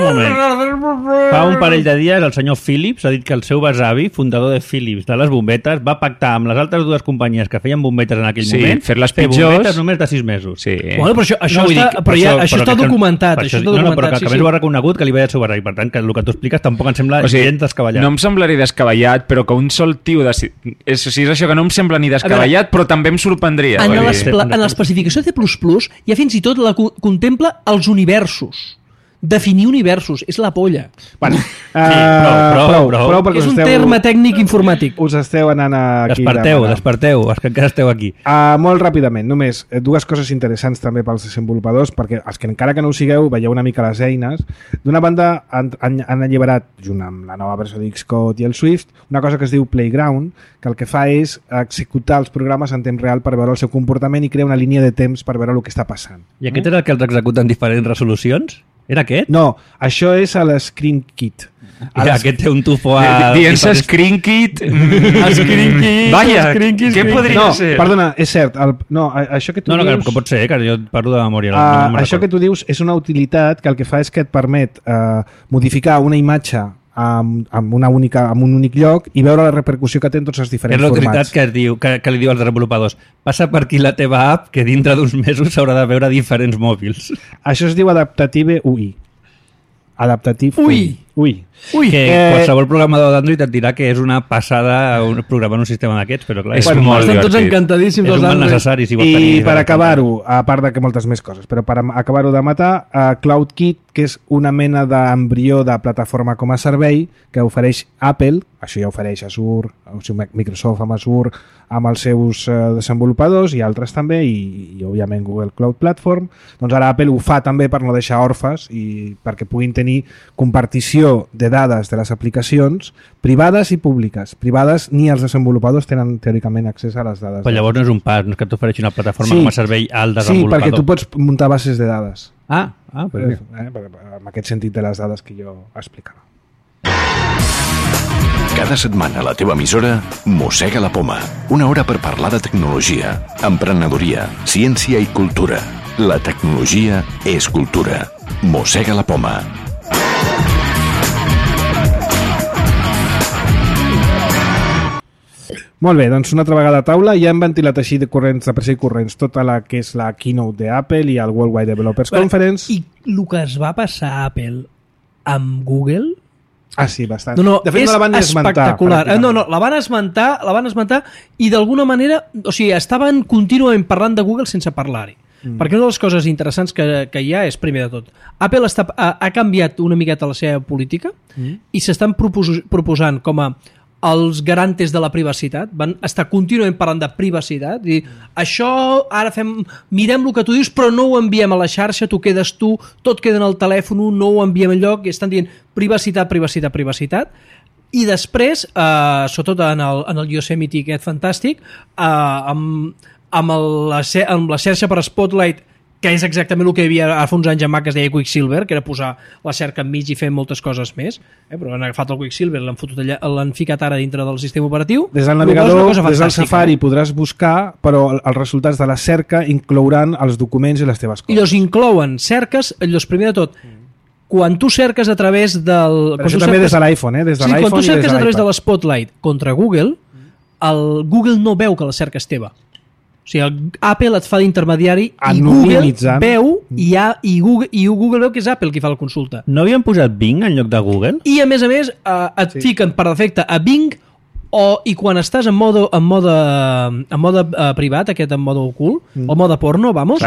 Un Fa un parell de dies el senyor Philips ha dit que el seu besavi, fundador de Philips de les bombetes, va pactar amb les altres dues companyies que feien bombetes en aquell Sí, moment fer-les fer pitjors. bombetes només de sis mesos. Sí. Bueno, però això, això, No, vull està, dir que- però per ja, això- això però està que- documentat. per Això està no, no, però documentat, que, sí, que a més sí. ho ha reconegut que li ve del seu besavi. Per tant, que el que tu expliques tampoc em sembla O sigui, gens descabellat. no em semblaria descabellat, però que un sol tio... De... És, o sigui, és això que no em sembla ni descabellat, però també em sorprendria. En vull dir. l'espla- en l'especificació C++ ja fins i tot la co- contempla els universos. Definir universos, és la polla. Bueno, uh, Sí, prou, prou, prou, prou. prou perquè És us un esteu, terme tècnic informàtic. us esteu anant aquí. Desperteu, demanant. desperteu, és que encara esteu aquí. Uh, molt ràpidament, només eh, dues coses interessants també pels desenvolupadors, perquè els que encara que no ho sigueu veieu una mica les eines. D'una banda han, han, han alliberat, junt amb la nova versió d'Xcode i el Swift, una cosa que es diu Playground, que el que fa és executar els programes en temps real per veure el seu comportament i crear una línia de temps per veure el que està passant. I aquest era el que els executa en diferents resolucions? Era aquest? No, això és a l'Screen Kit. I aquest té un tufo a... Dient-se Screenkit... Screenkit, Vaja, Screenkit, què Screenkit. podria No, ser? perdona, és cert. El, no, a- això que tu No, no, que, dius... que pot ser, eh, que jo parlo de memòria. Uh, no, no me'n això que recordo. tu dius és una utilitat que el que fa és que et permet uh, modificar una imatge amb, amb, una única, amb un únic lloc i veure la repercussió que té en tots els És diferents la utilitat formats. que, es diu, que, que li diu als desenvolupadors. Passa per aquí la teva app que dintre d'uns mesos s'haurà de veure diferents mòbils. Això es diu Adaptative U I. Adaptative Ui. U I. Ui. Ui, Que Eh, qualsevol programador d'Android et dirà que és una passada un, programar un sistema d'aquests, però clar, És un molt mal- estan tots divertit. encantadíssims és els un mal Android. necessari. Si vols I tenir per acabar-ho, a part de que moltes més coses, però per am- acabar-ho de matar, uh, CloudKit, que és una mena d'embrió de plataforma com a servei que ofereix Apple, això ja ofereix Azure, o sigui, Microsoft amb Azure, amb els seus uh, desenvolupadors i altres també, i, i òbviament Google Cloud Platform. Doncs ara Apple ho fa també per no deixar orfes i perquè puguin tenir compartició de dades de les aplicacions privades i públiques. Privades ni els desenvolupadors tenen teòricament accés a les dades. Però llavors no és un pas, no és que t'ofereixi una plataforma Sí. com a servei al Sí, desenvolupador. perquè tu pots muntar bases de dades. Ah, ah però Eh, bé. eh, amb aquest sentit de les dades que jo explicava. Cada setmana a la teva emissora Mossega la Poma. Una hora per parlar de tecnologia, emprenedoria, ciència i cultura. La tecnologia és cultura. Mossega la Poma. Molt bé, doncs una altra vegada a taula. Ja hem ventilat així de corrents, de pressa i corrents, tota la que és la keynote d'Apple i el Worldwide Developers Conference. I el que es va passar a Apple amb Google... Ah, sí, bastant. No, no, de fet, és no la van ni esmentar. espectacular. Eh, pràcticament. no, no, la van esmentar, la van esmentar i d'alguna manera, o sigui, estaven contínuament parlant de Google sense parlar-hi. Mm. Perquè una de les coses interessants que, que hi ha és, primer de tot, Apple està, ha, ha canviat una miqueta la seva política mm. i s'estan propos, proposant com a els garantes de la privacitat, van estar contínuament parlant de privacitat, i això ara fem, mirem el que tu dius però no ho enviem a la xarxa, tu quedes tu, tot queda en el telèfon, no ho enviem enlloc, i estan dient privacitat, privacitat, privacitat, i després, eh, sobretot en el, en el Yosemite aquest fantàstic, eh, amb, amb, el, la, amb la xarxa per Spotlight, que és exactament el que hi havia ara fa uns anys a Mac, que es deia Quicksilver, que era posar la cerca enmig i fer moltes coses més, eh? Però han agafat el Quicksilver, l'han fotut allà, l'han ficat ara dintre del sistema operatiu. Des del Lo qual és navegador, una cosa des del fantàstica. Safari podràs buscar, però el- els resultats de la cerca inclouran els documents i les teves I coses. els inclouen cerques, els primer de tot, quan tu cerques a través del... Però quan això tu també cerques- des de l'iPhone, eh? Des de sí, quan l'iPhone tu i des cerques de a través de l'iPad. l'Spotlight contra Google, el Google no veu que la cerca és teva. O sigui, el Apple et fa d'intermediari i Google Anonimitzant. veu i, ha, i, Google, i Google veu que és Apple qui fa la consulta. No havien posat Bing en lloc de Google? I a més a més eh, et sí. fiquen per defecte a Bing o, i quan estàs en mode, en mode, en mode uh, privat, aquest en mode ocult, mm. o mode porno, vamos,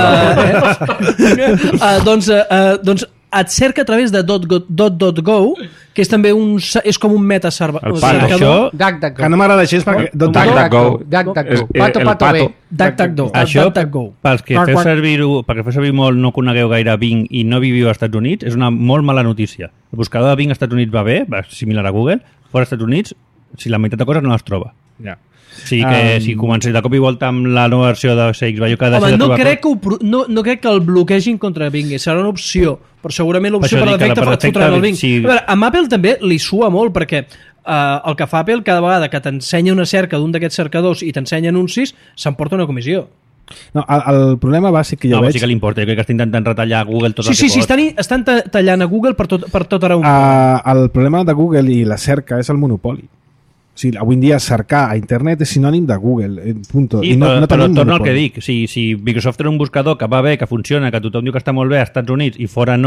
uh, uh, doncs, uh, doncs et cerca a través de .go, que és també un, és com un meta-server. El pato. Això, DuckDuckGo. Que no m'agrada així, és perquè... DuckDuckGo. DuckDuckGo. És- Pato, el pato, pato. bé. DuckDuckGo. això DuckDuckGo. pels que Quack, feu quack. servir-ho, perquè feu servir molt, no conegueu gaire Bing i no viviu als Estats Units, és una molt mala notícia. El buscador de Bing als Estats Units va bé, va similar a Google, fora als Estats Units, si la meitat de coses no les troba. Ja. Sí que Um, si comencés de cop i volta amb la nova versió de O S X, va jo que ha Home, deixat de no trobar crec, que ho, pro- no, no crec que el bloquegin contra Bing, serà una opció, però segurament l'opció Per per això dic que la defecte per et fotran defecte, el Bing. sí. A veure, amb Apple també li sua molt, perquè uh, el que fa Apple cada vegada que t'ensenya una cerca d'un d'aquests cercadors i t'ensenya anuncis, s'emporta una comissió. No, el, el problema bàsic que jo No, però veig... sí que li importa, jo crec que està intentant retallar a Google tot Sí, el sí, que sí, pot. estan, estan ta- tallant a Google per tot, per tot arreu. Uh, el problema de Google i la cerca és el monopoli. O sigui, avui en dia cercar a internet és sinònim de Google, eh, punto. Sí, I no, però, no però tenim torno al monopoli. que dic, si, si Microsoft era un buscador que va bé, que funciona, que tothom diu que està molt bé als Estats Units i fora no,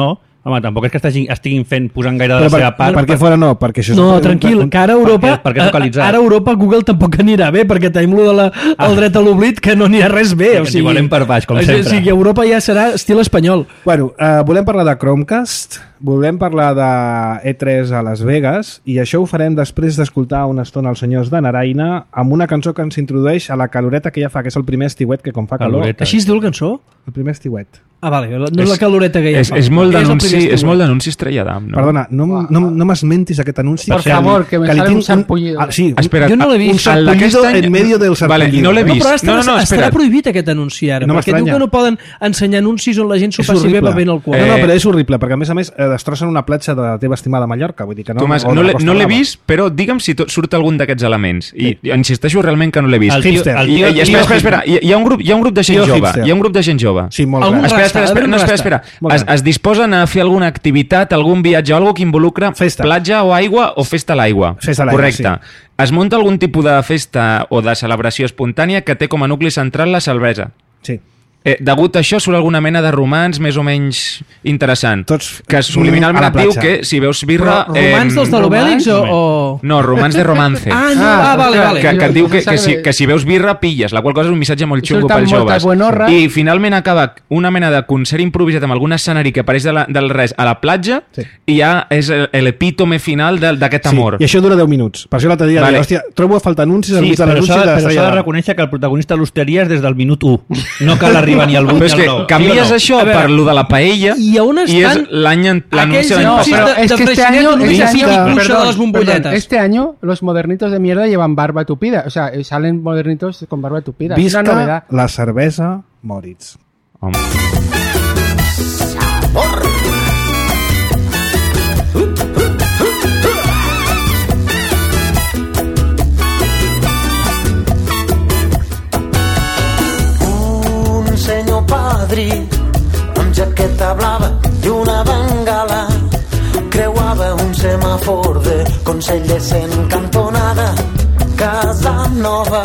Home, tampoc és que estiguin, estiguin fent, posant gaire de Però la per, seva part. per què fora no? Perquè això és No, un- tranquil, un- que ara a Europa, Per què- per què focalitzar? ara a Europa Google tampoc anirà bé, perquè tenim lo de la, el dret a l'oblit, que no anirà res bé. Que O ens sigui, igualem per baix, com o sempre. sigui, Europa ja serà estil espanyol. Bueno, eh, volem parlar de Chromecast, volem parlar de E tres a Las Vegas, i això ho farem després d'escoltar una estona els senyors de Naraina amb una cançó que ens introdueix a la caloreta que ja fa, que és el primer estiuet que com fa calor. Caloreta. Així es diu la cançó? El primer estiuet. Ah, vale, no és la caloreta que ja és, fa. és molt el d'anunci primer és estiuet. molt d'anunci Estrella d'Am, no? Perdona, no, no, no m'esmentis aquest anunci. Por que favor, li- que me li sale un tinc sarpullido. Ah, sí, Espera, Jo no l'he vist. un sarpullido El d'aquest any- en medio del Vale, sarpullido. no l'he No, vist. però estarà, No, no, no, estarà espera't. prohibit aquest anunci ara, No perquè diu m'estranya. que no poden ensenyar anuncis on la gent s'ho És passi bé horrible. bevent alcohol. No, no, Eh, però és horrible, perquè a més a més eh, destrossen una platja de la teva estimada Mallorca, vull dir que no... Tomàs, o de no la l'he Costa no l'he Brava. vist, però digue'm si tot, surt algun d'aquests elements. I, Sí. I insisteixo realment que no l'he vist. El tio- Hipster. el I, tio- i, espera, espera, espera. Hi, hi, ha un grup, hi ha un grup de gent Tio jove. hipster. Hi ha un grup de gent jove. Sí, molt Algun gran. Espera, rasta, espera, ha espera, d'haver no, un espera, rasta. espera. Molt Es, gran. es disposen a fer alguna activitat, algun viatge, algo que involucra Festa. platja o aigua o festa a l'aigua. Festa a l'aigua, Correcte. Es munta algun tipus de festa o de celebració espontània que té com a nucli central la cervesa. Sí. Eh, degut a això surt alguna mena de romans més o menys interessant. Tots que subliminalment a la et diu platja. que si veus birra... Però romans dels de l'Obèlix o, o... No, romans de romance. Ah, no, Ah, ah, vale, que- vale. que, que et diu que, que, Pensava si, que- que si veus birra pilles, la qual cosa és un missatge molt I xungo surten pels molta joves. buenorra. I finalment acaba una mena de concert improvisat amb algun escenari que apareix de la, del res a la platja Sí. i ja és el- l'epítome final de- d'aquest Sí, amor. i això dura deu minuts. Per això l'altre dia, Vale. vale. hòstia, trobo a faltar anuncis al Sí, mig de però l'anunci s'ha de de, però s'ha Estrella de d'Am. reconèixer que el protagonista de l'hosteria és des del minut u. No cal arribar ni al vuit Però ni és al que nou. canvies Sí o no? això A veure, per lo de la paella i a on és estan l'any an- l'anunci aquells de l'any anuncis passat. pero de- es que este Freixenet año, con un este bici año- incluso de perdón, las bombolletas. perdón, este año los modernitos de mierda llevan barba tupida. O sea, salen modernitos con barba tupida. Es una Visca novedad. la cervesa Moritz. Home. Un senyor padrí amb jaqueta blava i una bengala creuava un semàfor de Consell de Cent cantonada Casa Nova.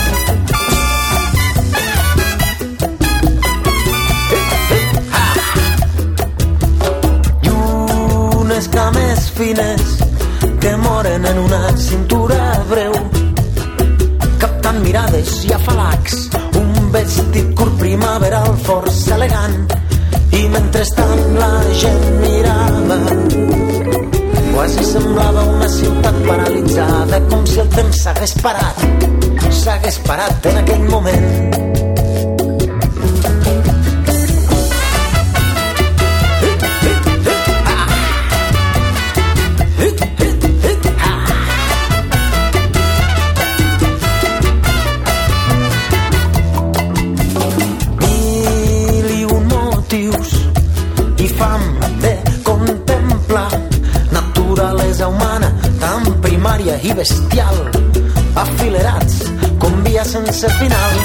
I unes cames fines que moren en una cintura breu captant mirades i afalacs, un vestit curt primaveral força elegant, i mentrestant la gent mirava. Quasi semblava una ciutat paralitzada, com si el temps s'hagués parat, s'hagués parat en aquell moment. Mil i un motius i fam de contemplar naturalesa humana tan primària i bestial, afilerats com via sense final.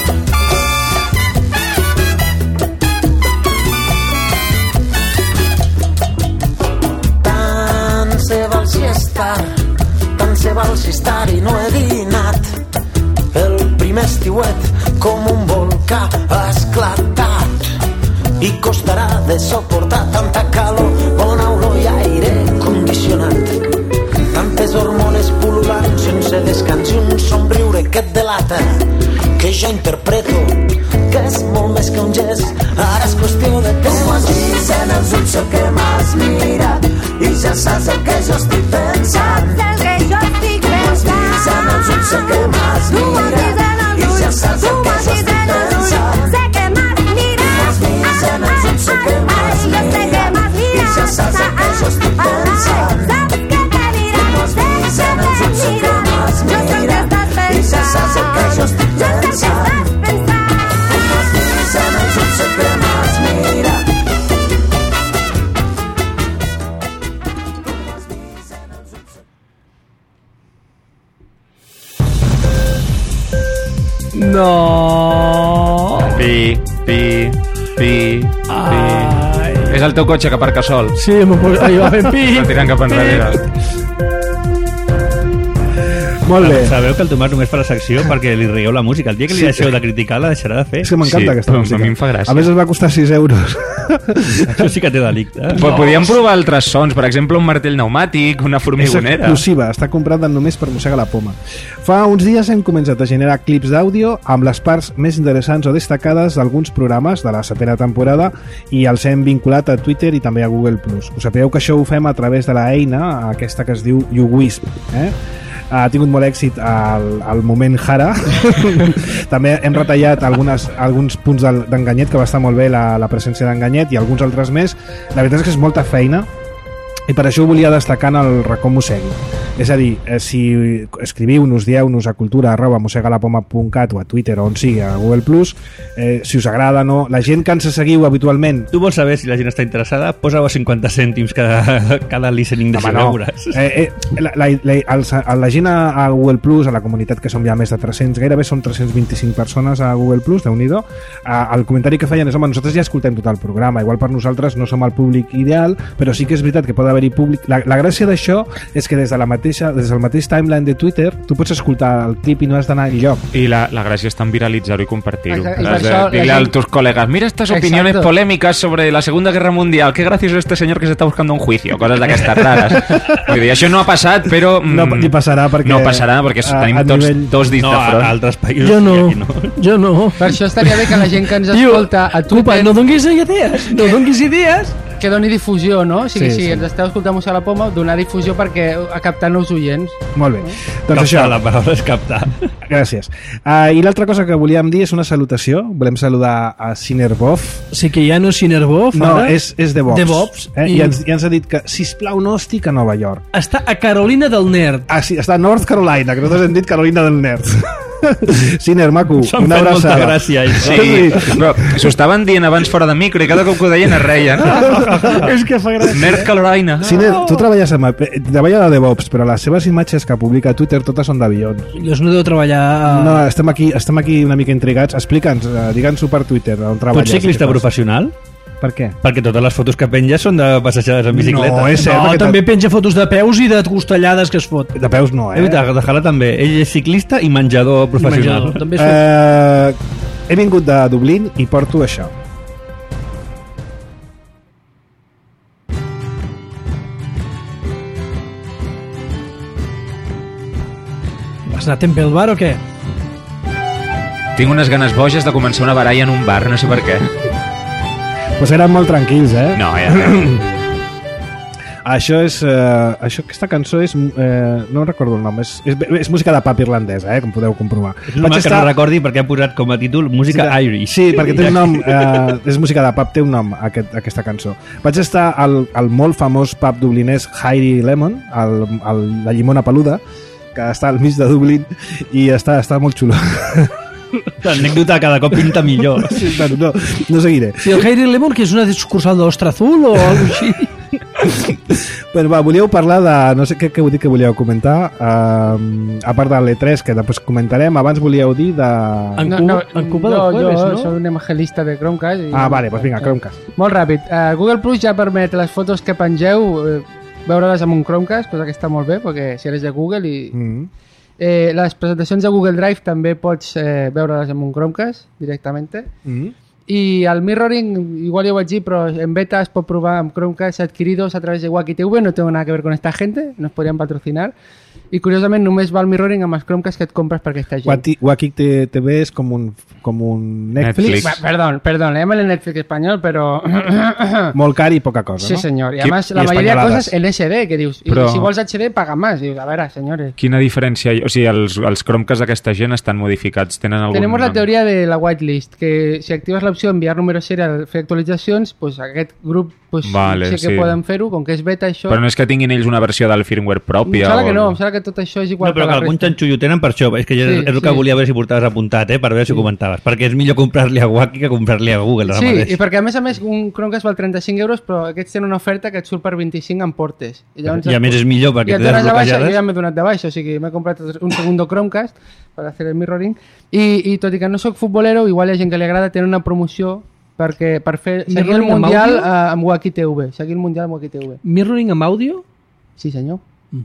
Tant se val si estar, tant se val si estar i no he dinat. El primer estiuet com un volcà ha esclatat i costarà de suportar tanta calor, bona olor i aire condicionat, tantes hormones pul·lulant sense descans i un somriure que et delata, que ja interpreto que és molt més que un gest, ara és qüestió de temps. Tu m'has vist en els ulls el que m'has mirat i ja saps el que jo estic pensant. El que jo estic Tu m'has vist en els ulls el que m'has mirat i ja saps el que jo estic pensant. sé que m'has mirat. Tu m'has vist en els ulls el que m'has Jo sé que m'has mirat i mirat. ja saps el que jo estic pensant. Saps que t'he mirat. Tu m'has vist en els ulls el que m'has Jo sé que mirat estàs i ja saps el que jo estic Jo sé que pensant. estàs pensant. Tu m'has vist en els ulls el que m'has mirat. No. Pi, pi, pi, pi. Ai. És el teu cotxe que aparca sol. Sí, m'ho poso... Ahí va fent pi. Està tirant cap enrere. Molt bé. Sabeu que el Tomàs només fa la secció perquè li rigueu la música. El dia que li deixeu de criticar la deixarà de fer. És que m'encanta Sí, aquesta però música. a mi em fa gràcia. A més, es va costar sis euros. Això sí que té delicte. Eh? Però podríem provar altres sons, per exemple, un martell pneumàtic, una És formigonera. exclusiva, està comprada només per Mossega la Poma. Fa uns dies hem començat a generar clips d'àudio amb les parts més interessants o destacades d'alguns programes de la setena temporada i els hem vinculat a Twitter i també a Google plus. Us sapigueu que això ho fem a través de la eina aquesta que es diu YouWisp. Eh? Ha tingut molt èxit al, al moment Jara. També hem retallat algunes, alguns punts del- d'Enganyet, que va estar molt bé la, la presència d'Enganyet, i alguns altres més. La veritat és que és molta feina i per això ho volia destacar en el racó Mossegui. És a dir, eh, si escriviu-nos, dieu-nos a cultura arroba mossegalapoma punt cat o a Twitter o on sigui, a Google plus, eh, si us agrada o no. La gent que ens seguiu habitualment... Tu vols saber si la gent està interessada? Posa-ho a cinquanta cèntims cada, cada listening de Home, cent no. euros. Eh, eh, la, la, la, els, a la gent a, a Google plus, a la comunitat, que som ja més de tres-cents, gairebé són tres-cents vint-i-cinc persones a Google plus, déu-n'hi-do. Eh, el comentari que feien és, home, nosaltres ja escoltem tot el programa, igual per nosaltres no som el públic ideal, però sí que és veritat que pot haver-hi públic. La, la gràcia d'això és que des de la mateixa, des del mateix timeline de Twitter tu pots escoltar el clip i no has d'anar enlloc. I la, la gràcia està en viralitzar-ho i compartir-ho. Exacte, i per Has de això la Dile a gent- tus colegas, mira estas opiniones Exacto. polémicas sobre la Segunda Guerra Mundial, qué gracioso este señor que se está buscando un juicio, coses d'aquestes rares. Vull dir, això no ha passat, però... No, mm, ni passarà perquè... No passarà, perquè a- tenim a tots nivell- dos dits No, de a, front. a altres països. Jo no, i aquí no. jo no. Per això estaria bé que la gent que ens Tio, escolta a Cupa, Twitter no donguis idees, no donguis idees. que doni difusió, no? O sigui, Sí, si sí. ens esteu escoltant Mossega la Poma, donar difusió perquè a captar nous oients. Molt bé. Doncs Captar, això, la paraula és captar. gràcies. Uh, I l'altra cosa que volíem dir és una salutació. Volem saludar a Cinerbov. Sí que ja no és Cinerbov, No, ara. és, és de Vox. De Vox. Eh? I, I- ens, I ens ha dit que, sisplau, no estic a Nova York. Està a Carolina del Nord. Ah, sí, està a North Carolina, que nosaltres hem dit Carolina del Nord. Ciner, maco, S'han una fet molta abraçada. gràcia, això. Sí, però s'ho estaven dient abans fora de micro i cada cop que ho deien es reien. És que fa gràcia. Nerd Carolina. Ciner, tu treballes amb... eh, Treballa de DevOps, però les seves imatges que publica a Twitter totes són d'avions. Jo no deu treballar... No, estem aquí, estem aquí una mica intrigats. Explica'ns, eh, digue'ns-ho per Twitter, on Tu treballes. ets ciclista què fas. professional? Per què? Perquè totes les fotos que penges són de passejades en bicicleta. No, és cert, No, perquè també penja fotos de peus i de costellades que es fot. de peus no, Eh? eh? De Jala també. Ell és ciclista i menjador professional. Menjador, també es fot. Eh, he vingut de Dublín i porto això. Has anat en pel bar o què? Tinc unes ganes boges de començar una baralla en un bar, no sé per què. Pues eren molt tranquils, eh? No, ja. Això és... Eh, això, aquesta cançó és... Eh, no recordo el nom. És, és, és música de pub irlandesa, eh? Com podeu comprovar. És normal que no recordi perquè ha posat com a títol música Irish. Sí, perquè té un nom... Eh, és música de pub, té un nom, aquest, aquesta cançó. Vaig estar al, al molt famós pub dublinès Hairi Lemon, al, al, la llimona peluda, que està al mig de Dublín, i està, està molt xulo. L'anècdota cada cop pinta millor. Sí, bueno, no, no seguiré. Si el Hairi Lemon, que és una sucursal de l'Ostra Azul o alguna així. Però va, volíeu parlar de... No sé què, què heu dit que volíeu comentar. Uh, a part de l'E tres, que després comentarem, abans volíeu dir de... En Cuba- en Cuba del jo, jueves, jo no? soy un evangelista de Chromecast. I... Ah, vale, doncs vinga, Chromecast. Molt ràpid. Uh, Google Plus ja permet les fotos que pengeu uh, veure-les amb un Chromecast, cosa que està molt bé, perquè si eres de Google i... Mm. Eh, les presentacions de Google Drive també pots eh, veure-les amb un Chromecast directament. Mm. I el mirroring, igual ja ho vaig dir, però en beta es pot provar amb Chromecast adquiridos a través de Wacky T V, no tengo nada que ver con esta gente, nos podrían patrocinar. I curiosament només va el mirroring amb els Chromecast que et compres per aquesta gent. Wacky, Wacky T V és com un, com un Netflix. Netflix. Va, perdón, perdón, le llaman el Netflix español, pero... Molt car i poca cosa, Sí, no? señor. Y ¿Qué- además la y mayoría de españoladas? cosas en S D, que dius, i Però- si vols H D paga más. Dius, a veure, señores. Quina diferència hi ha? O sigui, els, els Chromecast d'aquesta gent estan modificats, tenen algun... Tenemos la nom? teoría de la whitelist, que si actives la opció enviar número serial, fer actualitzacions, pues aquest grup pues, Vale, sí que sí. poden fer-ho, com que és beta això... Però no és que tinguin ells una versió del firmware Em pròpia? sembla que o- no, em sembla que tot això és igual No, però que la algun resta. xanxullo tenen per això. És que ja Sí, és el que sí. volia veure si portaves apuntat, eh? Per veure si ho comentaves. Perquè és millor comprar-li a Wacky que comprar-li a Google. ara Sí, mateix. i perquè a més a més un Chromecast val trenta-cinc euros, però aquests tenen una oferta que et surt per vint-i-cinc en portes. I a més és millor perquè I et té dones de baixa, jo desbloquejades. ja m'he donat de baixa, o sigui, m'he comprat un segundo Chromecast per fer el mirroring, i, i tot i que no sóc futbolero, igual hi ha gent que li agrada tenir una promoció perquè per fer, seguir el Mirroring amb Mundial àudio? eh, amb Wacky T V, seguir el Mundial amb Wacky T V. Mirroring amb àudio? Sí, senyor.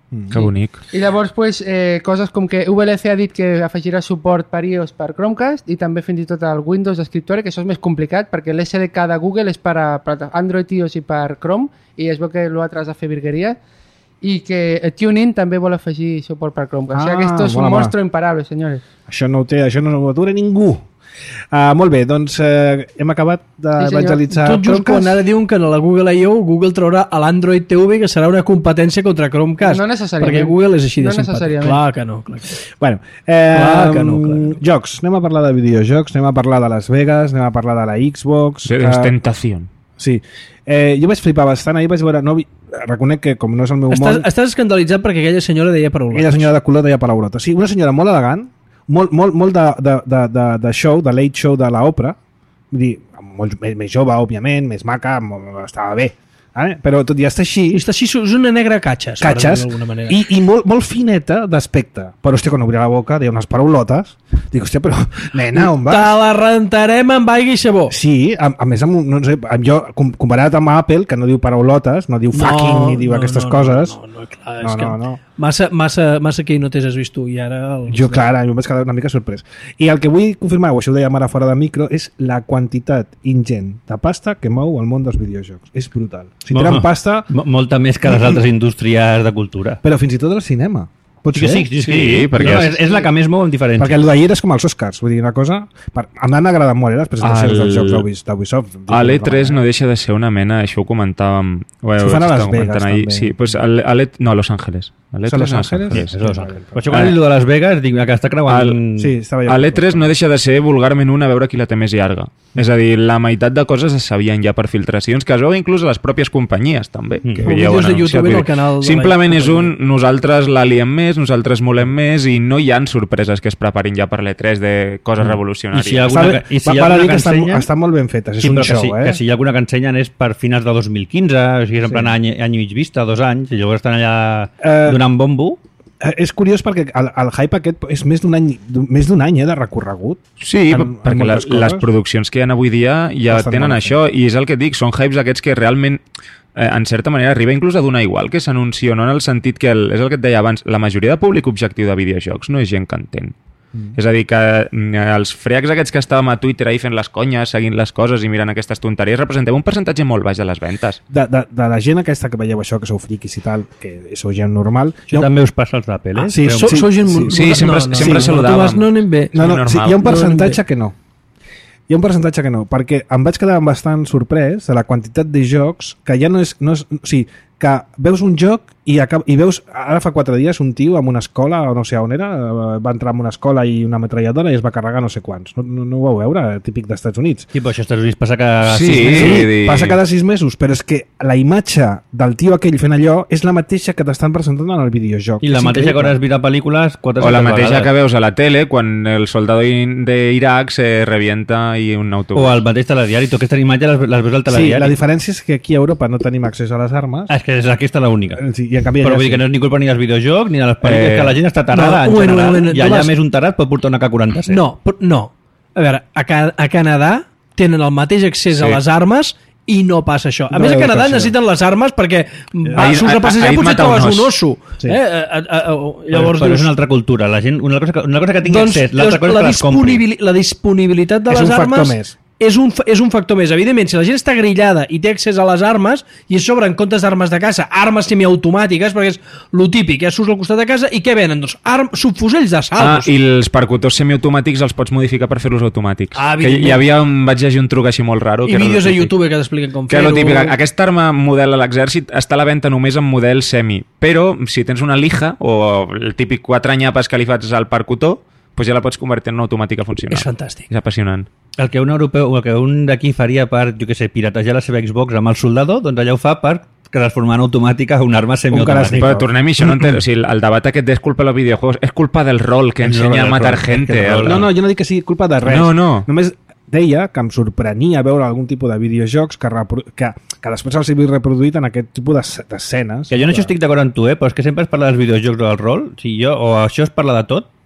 Mm. Que bonic. I llavors, pues, eh, coses com que V L C ha dit que afegirà suport per iOS per Chromecast i també fins i tot el Windows d'escriptori, que això és més complicat perquè l'S D K de Google és per, a, per Android, iOS i per Chrome i es veu que l'altre has de fer virgueria i que TuneIn també vol afegir suport per Chromecast. Ah, o sigui que esto es un monstruo imparable, senyores. Això no ho té, això no ho atura ningú. Uh, molt bé, doncs uh, hem acabat d'evangelitzar sí, tot just quan ara diuen que a la Google I O Google traurà a l'Android T V que serà una competència contra Chromecast. No necessàriament. Perquè Google és així de no simpàtic. Clar que no. Clar que no. Bueno, eh, clar que no, clar que no. Jocs, anem a parlar de videojocs, anem a parlar de Las Vegas, anem a parlar de la Xbox. De ostentació. Uh, sí. Eh, jo vaig flipar bastant, ahir vaig veure... No, reconec que com no és el meu estàs, món... Estàs escandalitzat perquè aquella senyora deia paraulotes. Aquella senyora de color deia paraulotes. Sí, una senyora molt elegant, molt, molt, molt de, de, de, de, de show, de late show de l'òpera, vull dir, molt, més, més jove, òbviament, més maca, molt, estava bé, eh? Però tot i estar així... I està així, és una negra catxes, catxes i, i molt, molt fineta d'aspecte, però hòstia, quan obria la boca deia unes paraulotes, dic, hòstia, però nena, on vas? Te la rentarem amb aigua i sabó. Sí, a, a més, amb, no sé, amb jo, comparat amb Apple, que no diu paraulotes, no diu fucking, no, ni diu no, aquestes no, coses... No, no, no, clar, no, és que no, no. Massa, massa, massa que no t'has vist tu i ara... Els... Jo, clar, jo em vaig quedar una mica sorprès. I el que vull confirmar, o això ho dèiem ara fora de micro, és la quantitat ingent de pasta que mou el món dels videojocs. És brutal. Si tenen pasta... Molta més que les altres indústries de cultura. Però fins i tot el cinema. Pot sí, ser? Sí, sí, sí, sí, perquè no, és, és la que més mou amb diferència. Perquè el d'ahir és com els Oscars, vull dir, una cosa... Per... A mi m'han agradat molt, eh, les presentacions el... dels jocs d'Ubisoft. l'E tres no deixa de ser una mena, això ho comentàvem... Ho fan a Las Vegas, ahir. també. Sí, pues el, el, no, a Los Ángeles. A Los Ángeles? Sí, és Los Ángeles. Per això quan he dit de Las Vegas, dic que està creuant... El... Sí, estava a l'E tres no deixa de ser vulgarment una a veure qui la té més llarga. És a dir, la meitat de coses es sabien ja per filtracions, que es veu inclús a les pròpies companyies, també. Mm. Que vídeos de YouTube en el canal... Simplement és un, nosaltres l'aliem més, nosaltres molem més i no hi ha sorpreses que es preparin ja per l'E tres de coses mm. revolucionàries. I si hi ha alguna, i si hi ha alguna que, que ensenyen... Estan, estan molt ben fetes, és sí, un show, show, que si, eh? Que si hi ha alguna que ensenyen és per finals de dos mil quinze, o sigui, és en sí. plan any, any i mig vista, dos anys, i llavors estan allà uh, donant bombo. Eh, és curiós perquè el, el hype aquest és més d'un any, més d'un any eh, de recorregut. Sí, en, perquè en les, les produccions que hi ha avui dia ja Bastant tenen això, i és el que et dic, són hypes aquests que realment eh, en certa manera arriba inclús a donar igual que s'anuncia, no en el sentit que el, és el que et deia abans, la majoria de públic objectiu de videojocs no és gent que entén. Mm. És a dir, que eh, els freaks aquests que estàvem a Twitter ahí fent les conyes, seguint les coses i mirant aquestes tonteries, representem un percentatge molt baix de les ventes. De, de, de la gent aquesta que veieu això, que sou friquis i tal, que sou gent normal... Això jo... també us passa als d'Apple, eh? Ah, sí, sou, sí, sou gent... Sí, sí, sempre, no, no, sempre sí, saludàvem. No anem bé. No, no, sí, hi ha un percentatge no que no. Hi ha un percentatge que no, perquè em vaig quedar bastant sorprès de la quantitat de jocs que ja no és... No és o sigui, que veus un joc i, acaba, i veus, ara fa quatre dies, un tio en una escola, o no sé on era, va entrar en una escola i una ametralladora i es va carregar no sé quants. No, no, no ho vau veure, típic dels Estats Units. Sí, però això als Estats Units passa cada sí, sis mesos. Sí, sí, passa cada sis mesos, però és que la imatge del tio aquell fent allò és la mateixa que t'estan presentant en el videojoc. I la és mateixa increïble. que hauràs vist a pel·lícules quatre O la vegades. mateixa que veus a la tele quan el soldado d'Iraq se revienta i un autobús. O el mateix telediari, tu aquestes imatges les, les veus al Sí, telediari. la diferència és que aquí a Europa no tenim accés a les armes. Ah, és que és aquesta l'única. Sí, i en canvi Però allà vull dir que no és ni culpa ni dels videojocs ni de les pel·lícules, Eh, que la gent està tarada no, en bueno, general, bueno, i allà Tomàs, més un tarat pot portar una K quaranta-set. No, però- no. A veure, a, Ca a Canadà tenen el mateix accés Sí. a les armes i no passa això. A No més, a hi ha Canadà educació. necessiten les armes perquè va, Ahir- surts a passejar ahir potser et mata un trobes un os. osso. Sí. Eh? A, a, a, Llavors, llavors però dius, és una altra cultura. La gent, una, cosa que, una cosa que tingui doncs, accés, l'altra cosa la, és que les compri. disponibili la disponibilitat de És les un factor armes més. és un, fa- és un factor més. Evidentment, si la gent està grillada i té accés a les armes i a sobre, en comptes d'armes de caça, armes semiautomàtiques, perquè és lo típic, ja surts al costat de casa i què venen? Doncs arm, subfusells Ah, d'assalt. i els percutors semiautomàtics els pots modificar per fer-los automàtics. Ah, que evidentment. hi havia un, vaig llegir un truc així molt raro. I que era vídeos lo a típic. YouTube que t'expliquen com Que és lo fer-ho. típic. Aquesta arma model a l'exèrcit està a la venda només en model semi, però si tens una lija o el típic quatre nyapes que li fas al percutor, doncs ja la pots convertir en una automàtica funcional. És fantàstic. És apassionant. El que un europeu, o el que un d'aquí faria per, jo què sé, piratejar la seva Xbox amb el soldado, doncs allà ho fa per transformar en automàtica una arma semiautomàtica. Però tornem-hi, això no entenc. O sigui, el debat aquest és culpa dels videojuegos, és culpa del rol que El ensenya rol, a matar el rol, gente. el rol. No, no, jo no dic que sigui culpa de res. No, no. Només deia que em sorprenia veure algun tipus de videojocs que, que, que després els he vist reproduït en aquest tipus d'escenes. Que jo no això estic d'acord amb tu, eh? Però és que sempre es parla dels videojocs o del rol. O sigui, jo, o això es parla de tot.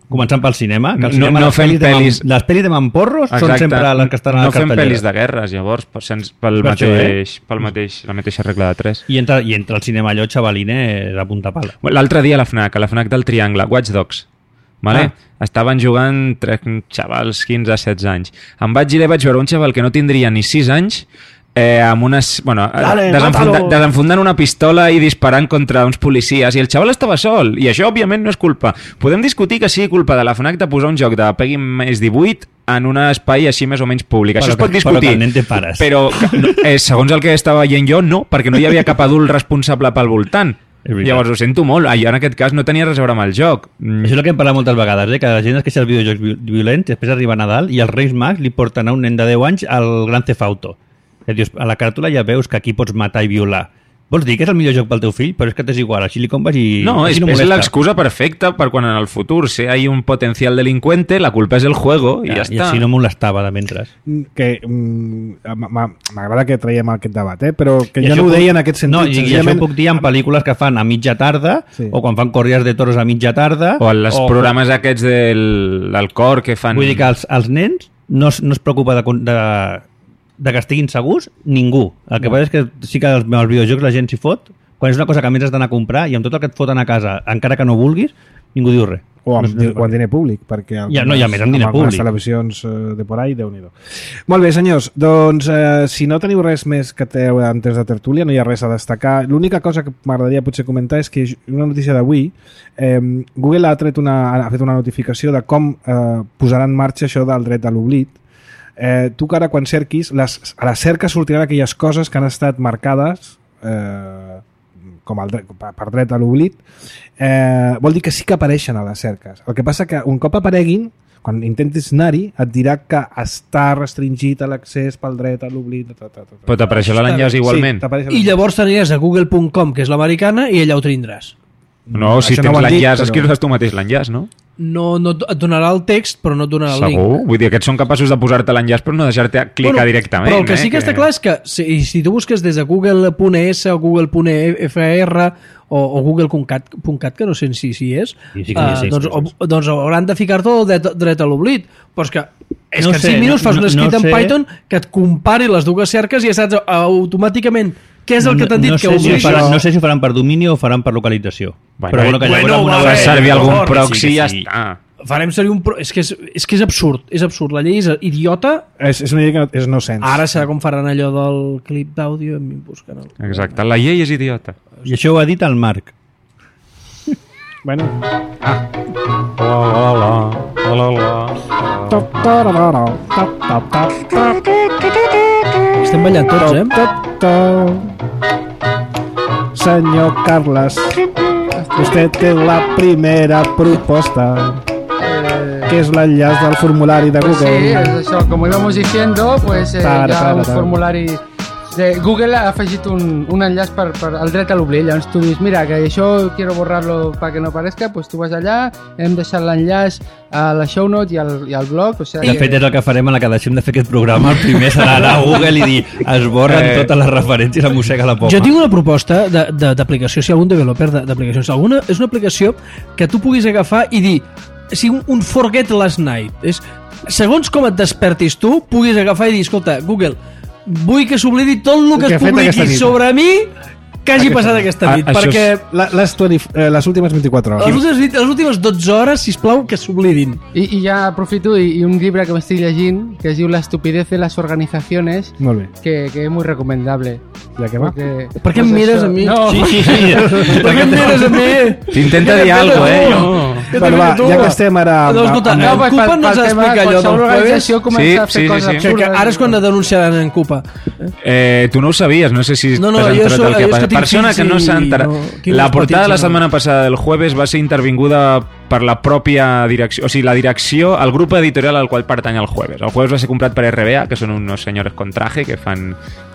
Començant pel cinema, que al No- cinema no les fem pel·lis de pel·lis- mam- les pel·lis de mamporros són sempre les que estan a la no fem cartellera. pel·lis de guerres, llavors, per, sens, pel Per això, mateix, pel mateix, la mateixa regla de tres. I entre, i entre el cinema allò, xavalines, a punta pala. L'altre dia a la FNAC, a la FNAC del Triangle, Watch Dogs, vale? Ah. Estaven jugant tres xavals, quinze, setze anys. Em vaig girar i vaig veure un xaval que no tindria ni sis anys eh, amb unes, bueno, Dale, desenfunda, mátalo. desenfundant una pistola i disparant contra uns policies, i el xaval estava sol, i això òbviament no és culpa. Podem discutir que sigui culpa de la FNAC de posar un joc de Peggy més divuit en un espai així més o menys públic. Això Però es pot que- discutir. però que el nen té pares. Però, eh, segons el que estava veient jo, no, perquè no hi havia cap adult responsable pel voltant. És veritat. Llavors ho sento molt, jo en aquest cas no tenia res a veure amb el joc. Mm. Això és el que hem parlat moltes vegades, eh? Que la gent es queixa dels videojocs vi- violents, després arriba Nadal i els Reis Mags li porten a un nen de deu anys al Grand Theft Auto. Que dius, a la caràtula ja veus que aquí pots matar i violar. Vols dir que és el millor joc pel teu fill? Però és que t'és igual, així li compres i... No, així és, és molesta. l'excusa perfecta per quan en el futur si hay un potencial delincuente, la culpa és el juego i ja, Ja, està. I així no molestava de mentres. Que mm, m'ha- m'agrada que traiem aquest debat, eh? però que I jo això no ho puc- deia en aquest sentit. No, i, i això senzillament- puc dir en pel·lícules que fan a mitja tarda, Sí. o quan fan corrides de toros a mitja tarda... O en els o- programes aquests del, del cor que fan... Vull dir que els, els nens no, es- no es preocupa de, con- de, de que estiguin segurs ningú. El que No. passa és que sí que als, als videojocs la gent s'hi fot, quan és una cosa que a més has d'anar a comprar i amb tot el que et foten a casa, encara que no vulguis, ningú diu res. O amb, No sé- o amb diner públic, perquè Ja, no, i a més amb diner algunes públic. televisions eh, de por ahí, Déu-n'hi-do. Molt bé, senyors, doncs eh, si no teniu res més que treu en temps de tertúlia, no hi ha res a destacar. L'única cosa que m'agradaria potser comentar és que una notícia d'avui, eh, Google ha, tret una, ha fet una notificació de com eh, posarà en marxa això del dret a l'oblit. Eh, tu que ara quan cerquis, les, a la cerca sortiran aquelles coses que han estat marcades eh, com el dret, per, per dret a l'oblit, eh, vol dir que sí que apareixen a les cerques. El que passa que un cop apareguin, quan intentis anar-hi, et dirà que està restringit a l'accés pel dret a l'oblit. Ta, ta, ta, ta. Però t'apareixerà l'enllaç igualment. Sí, t'apareix I l'enllaç. llavors t'aniràs a google punt com, que és l'americana, i allà ho tindràs. No, si Això no tens ho han dit, l'enllaç, però- escriuràs tu mateix l'enllaç, no? No, no et donarà el text, però no et donarà el link. Segur? Vull dir, aquests són capaços de posar-te l'enllaç però no deixar-te clicar directament. Però el que eh? sí que està clar és que si, si tu busques des de google punt es o google punt f r o, o google punt cat, que no sé si, si és, Sí, sí que hi és, eh, sí, doncs, sí, sí. o, doncs hauran de ficar-te el dret, dret a l'oblit. Però és que, és No que en sé, cinc minuts no- fas un no- escrit no en sé. Python que et compari les dues cerques i ja saps automàticament què és el que t'han dit no, que sé si ho obliguis. faran, no sé si ho faran per domini o faran per localització. Bueno, però bueno, que bueno, llavors amb una va Fas bé, servir per algun favor, proxy i ja sí. està. Farem servir un... Pro... És, que és, és que és absurd, és absurd. La llei és idiota. És, és una llei que no, és no sens. Ara serà com faran allò del clip d'àudio i em busquen el... Exacte, la llei és idiota. I això ho ha dit el Marc. Bueno. Estem ballant tots, eh? Senyor Carles, usted té la primera proposta, que és l'enllaç del formulari de Pues sí, Google. es eso. Como íbamos diciendo, pues eh, Para, hi ha para, un para. formulari... De Google ha afegit un, un enllaç per, per al dret a l'oblit. Llavors tu dius, mira, que això quiero borrarlo para que no aparezca, pues tu vas allà, hem deixat l'enllaç a la show note i al, i al blog. O sea, De fet, és el que farem a la que deixem de fer aquest programa. El primer serà anar a Google i dir es borren Eh. totes les referències a Mossega la Poma. Jo tinc una proposta de- de- d'aplicació, si algun developer de- d'aplicacions, alguna és una aplicació que tu puguis agafar i dir, si un, un forget last night, és, segons com et despertis tu, puguis agafar i dir, escolta, Google, vull que s'oblidi tot el que, Que he es fet aquesta publiqui nit. sobre mi que hagi Aquesta passat nit. aquesta nit, Ah, això perquè és- La, les, vint, eh, les últimes vint-i-quatre les hores. últimes, vint- les últimes dotze hores, sisplau, que s'oblidin. I, I ja aprofito i, i un llibre que m'estic llegint que es diu La estupidez de las organizaciones, Molt bé. que, que es muy recomendable. Ja que va? Porque, Per què em pues mires eso- a mi? No, Sí, sí, sí. Per què em mires a mi? T'intenta Què dir t'he fet alguna a cosa, eh? tu? No. Què t'he Bueno, fet va, a tu? ja que estem ara... No, escolta, amb- en pues, Cupa pel- no ens pel explica tema, allò del qualsevol jueves. organització comença Sí, a fer sí, sí, coses sí. Que, que absurdes. ara és quan la denunciaran en Cupa. Eh, tu no ho sabies, no sé si No, no, t'has jo enterat so- del que jo és passa. que tinc Persona fills que no i s'ha enterat. no- tinc La uns portada de la petits, no. setmana passada del jueves va ser intervinguda per la pròpia direcció, o sigui, la direcció, el grup editorial al qual pertany el jueves. El jueves va ser comprat per R B A, que són uns senyors con traje que fan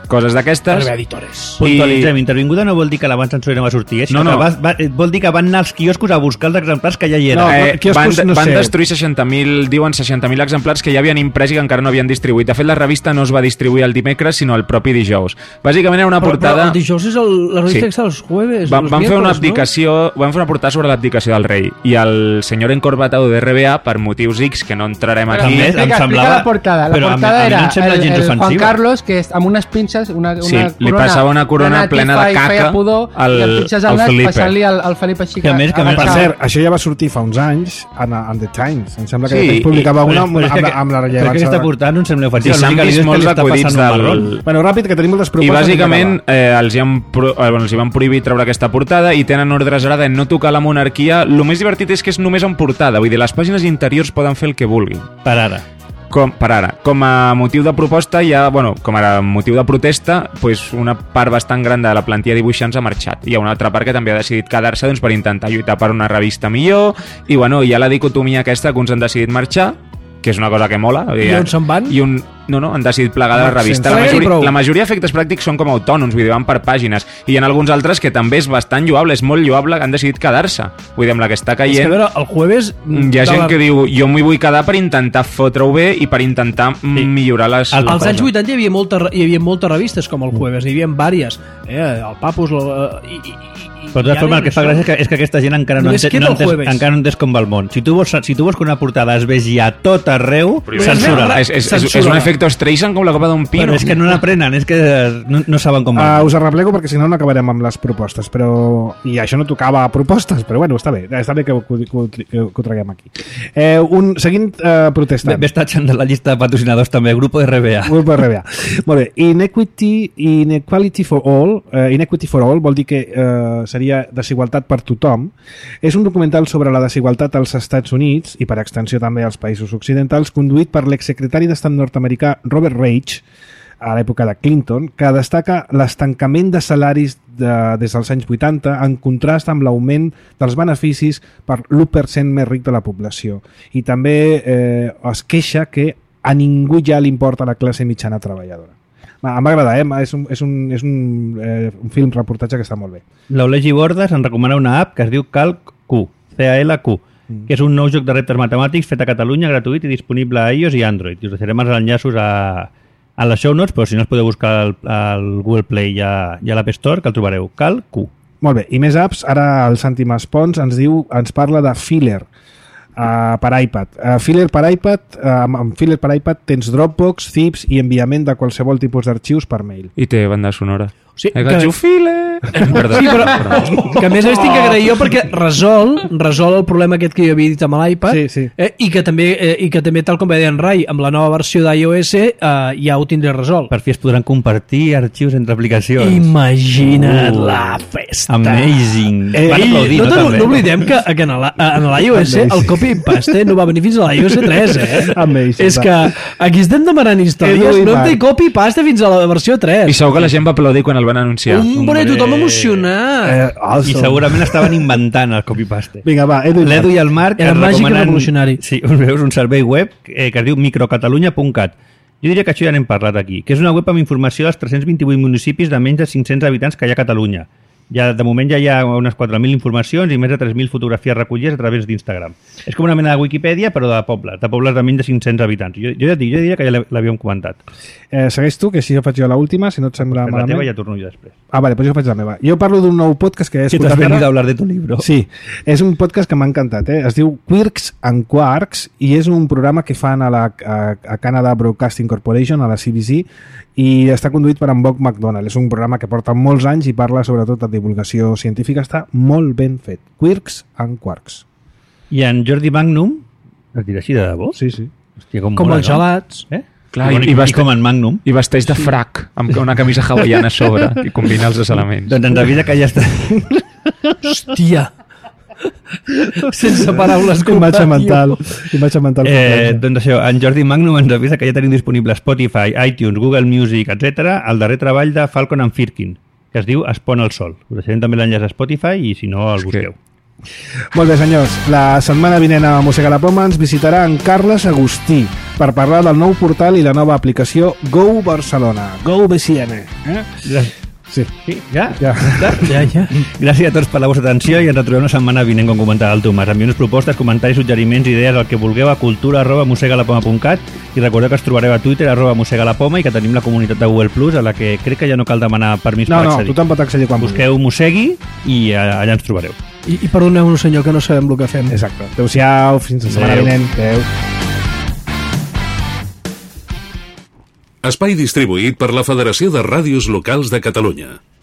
coses d'aquestes. editores. Puntualitzem, intervinguda no vol dir que l'abans censura no va sortir, eh? No, no. Que va, va, vol dir que van anar als quioscos a buscar els exemplars que ja hi eren. No, Eh, quioscos, van, no van sé. destruir seixanta mil, diuen seixanta mil exemplars que ja havien imprès i que encara no havien distribuït. De fet, la revista no es va distribuir el dimecres, sinó el propi dijous. Bàsicament era una Però, portada... però el dijous és el, la revista Sí. que està els jueves. Van, els van fer una miércoles, abdicació, van fer una portada sobre l'abdicació del rei i el senyor encorbatado de R B A, per motius X que no entrarem Però, aquí, També em explica, semblava- explica la portada. La però a mi- portada a mi no era em sembla el, gens el Juan ofensiva. Carlos, que és amb unes pinces, una, una Sí, corona, li passava una corona una plena de tifa i caca feia pudor, al- i amb pinces al al nas Felipe. passant-li al, al Felip així Que a més- que a més- Per agafat. cert, això ja va sortir fa uns anys en, en The Times. Em sembla que Sí, The Times publicava Però- una amb, però és amb, que- la- amb la però és que rellevància. aquesta portada no em sembla I ofensiva. s'han L'únic que vist li diu és que molts li està acudits passant un marrón. del... Bueno, ràpid, que tenim moltes I propostes. bàsicament eh, els, hi han pro... eh, bueno, els hi van prohibir treure aquesta portada i tenen ordres ara de no tocar la monarquia. El més divertit és que és només en portada, vull dir, les pàgines interiors poden fer el que vulguin. Per ara. Com, per ara, com a motiu de proposta, ja, bueno, com a motiu de protesta, pues una part bastant gran de la plantilla de dibuixants ha marxat. Hi ha una altra part que també ha decidit quedar-se doncs, per intentar lluitar per una revista millor, i bueno, hi ha la dicotomia aquesta que uns han decidit marxar, que és una cosa que mola. I on se'n van? I un, no, no, han decidit plegar de la No, revista. sense La res i majoria, prou. la majoria d'efectes pràctics són com autònoms, vull dir, van per pàgines. I hi ha alguns altres que també és bastant lloable, és molt lloable, que han decidit quedar-se. Vull dir, amb la que està És que, a caient... veure, el jueves... Hi ha de gent la- que diu, jo m'hi vull quedar per intentar fotre-ho bé i per intentar sí. millorar les... Al- Als anys vuitanta hi havia, molta, hi havia moltes revistes com el Jueves, hi havia vàries, eh, el Papus, el, i, i, i, Però de totes formes, el que fa gràcia és que, és que aquesta gent encara no, Només ente, queda no, el entès, jueves. encara no entès com va el món. Si tu vols, si tu vols que una portada es vegi a tot arreu, Però censura-la. És, és, és, és un Censura-la. efecte Streisand com la copa d'un pino. Però és que no n'aprenen, és que no, no saben com va. Uh, us arreplego perquè si no no acabarem amb les propostes, però... I això no tocava a propostes, però bueno, està bé, està bé que ho, que ho, que ho, que ho traguem aquí. Eh, un, seguint uh, protestant. Ves tatxant de la llista de patrocinadors també, Grupo R B A. Grupo R B A. Molt bé, inequity, inequality for all, uh, inequity for all vol dir que uh, seria desigualtat per tothom. És un documental sobre la desigualtat als Estats Units i per extensió també als països occidentals, conduït per l'exsecretari d'Estat nord-americà Robert Reich a l'època de Clinton, que destaca l'estancament de salaris de, des dels anys vuitanta en contrast amb l'augment dels beneficis per l'u per cent més ric de la població. I també eh, es queixa que a ningú ja li importa la classe mitjana treballadora. Va, em va agradar, eh? és, un, és, un, és un, eh, un film reportatge que està molt bé. L'Olegi Bordes ens recomana una app que es diu CalQ, C A L Q, que és un nou joc de reptes matemàtics fet a Catalunya, gratuït i disponible a iOS i Android. I us deixarem els enllaços a, a les show notes, però si no els podeu buscar al, al Google Play i a, i a l'App Store, que el trobareu. CalQ. Molt bé, i més apps, ara el Santi Maspons ens diu, ens parla de Filler uh, per iPad. Uh, Filler per iPad, uh, amb, amb Filler per iPad tens Dropbox, zips i enviament de qualsevol tipus d'arxius per mail. I té banda sonora. Sí, I que- got you feeling. Perdó. Sí, però que a més a més tinc que agrair jo perquè resol, resol el problema aquest que jo havia dit amb l'iPad, Sí, sí. eh, i, que també, eh, i que també, tal com va dir en Rai, amb la nova versió d'iOS eh, ja ho tindré resolt. Per fi es podran compartir arxius entre aplicacions. Imagina't la festa. Amazing. Eh, Van aplaudir, no, no, no, també? no oblidem que, que en la- en l'iOS el copy and paste no va venir fins a l'iOS tres, eh? Amazing. És que aquí estem demanant històries, Edu i no Marc. té copy paste fins a la versió tres. I segur que la gent va aplaudir quan el van anunciar. Hombre, tothom emocionat. Eh, I awesome. segurament estaven inventant el copy-paste. Vinga, va, Edu i L'Edu Marc. i el Marc Era ens màgic i recomanen- revolucionari. Sí, us veus un servei web eh, que es diu microcatalunya punt cat. Jo diria que això ja n'hem parlat aquí, que és una web amb informació dels tres-cents vint-i-vuit municipis de menys de cinc-cents habitants que hi ha a Catalunya. Ja, de moment ja hi ha unes quatre mil informacions i més de tres mil fotografies recollides a través d'Instagram. És com una mena de Wikipedia, però de pobles, de pobles de menys de cinc-cents habitants. Jo, jo, ja et dic, jo diria que ja l'havíem comentat. Eh, segueix tu, que així jo faig jo l'última, si no et sembla Per la malament. teva ja torno jo després. Ah, vale, doncs jo faig la meva. Jo parlo d'un nou podcast que he Que t'has escoltat venido a ara. hablar de tu libro. Sí, és un podcast que m'ha encantat, eh? Es diu Quirks and Quarks i és un programa que fan a la a, a Canada Broadcasting Corporation, a la C B C, i està conduït per en Bob McDonald. És un programa que porta molts anys i parla sobretot de divulgació científica. Està molt ben fet. Quirks and Quarks. I en Jordi Magnum, es dirà així de debò? Sí, sí. Hòstia, com, Com mola, els no? gelats. Eh? Clar, I, i- i, i i basta- com en Magnum. I vesteix de frac, amb una camisa hawaiana a sobre, i combina els dos elements. Doncs ens avisa que ja està... Hòstia. Sense paraules. Imatge mental. Imatge mental. Eh, doncs això, en Jordi Magnum ens avisa que ja tenim disponible Spotify, iTunes, Google Music, etcètera, el darrer treball de Falcon and Firkin, que es diu Es pon el sol. Us deixarem també l'enllaç a Spotify i si no el És que busqueu. Molt bé, senyors. La setmana vinent a Mossega la Poma ens visitarà en Carles Agustí per parlar del nou portal i la nova aplicació Go Barcelona. Go B C N. Eh? Sí. Sí, ja? Ja. Ja, ja. Gràcies a tots per la vostra atenció i ens retrobem la setmana vinent, com comentava el Tomàs. Envieu-nos propostes, comentaris, suggeriments, idees, el que vulgueu a cultura arroba mossegalapoma punt cat i recordeu que es trobareu a Twitter arroba mossegalapoma i que tenim la comunitat de Google Plus, a la que crec que ja no cal demanar permís No, per no, accedir. tothom pot accedir quan vulgui. Busqueu Mossegui i allà ens trobareu. I, i perdoneu-nos, senyor, que no sabem el que fem. Exacte. Adéu-siau, fins la setmana Adéu. vinent. Adéu. Espai distribuït per la Federació de Ràdios Locals de Catalunya.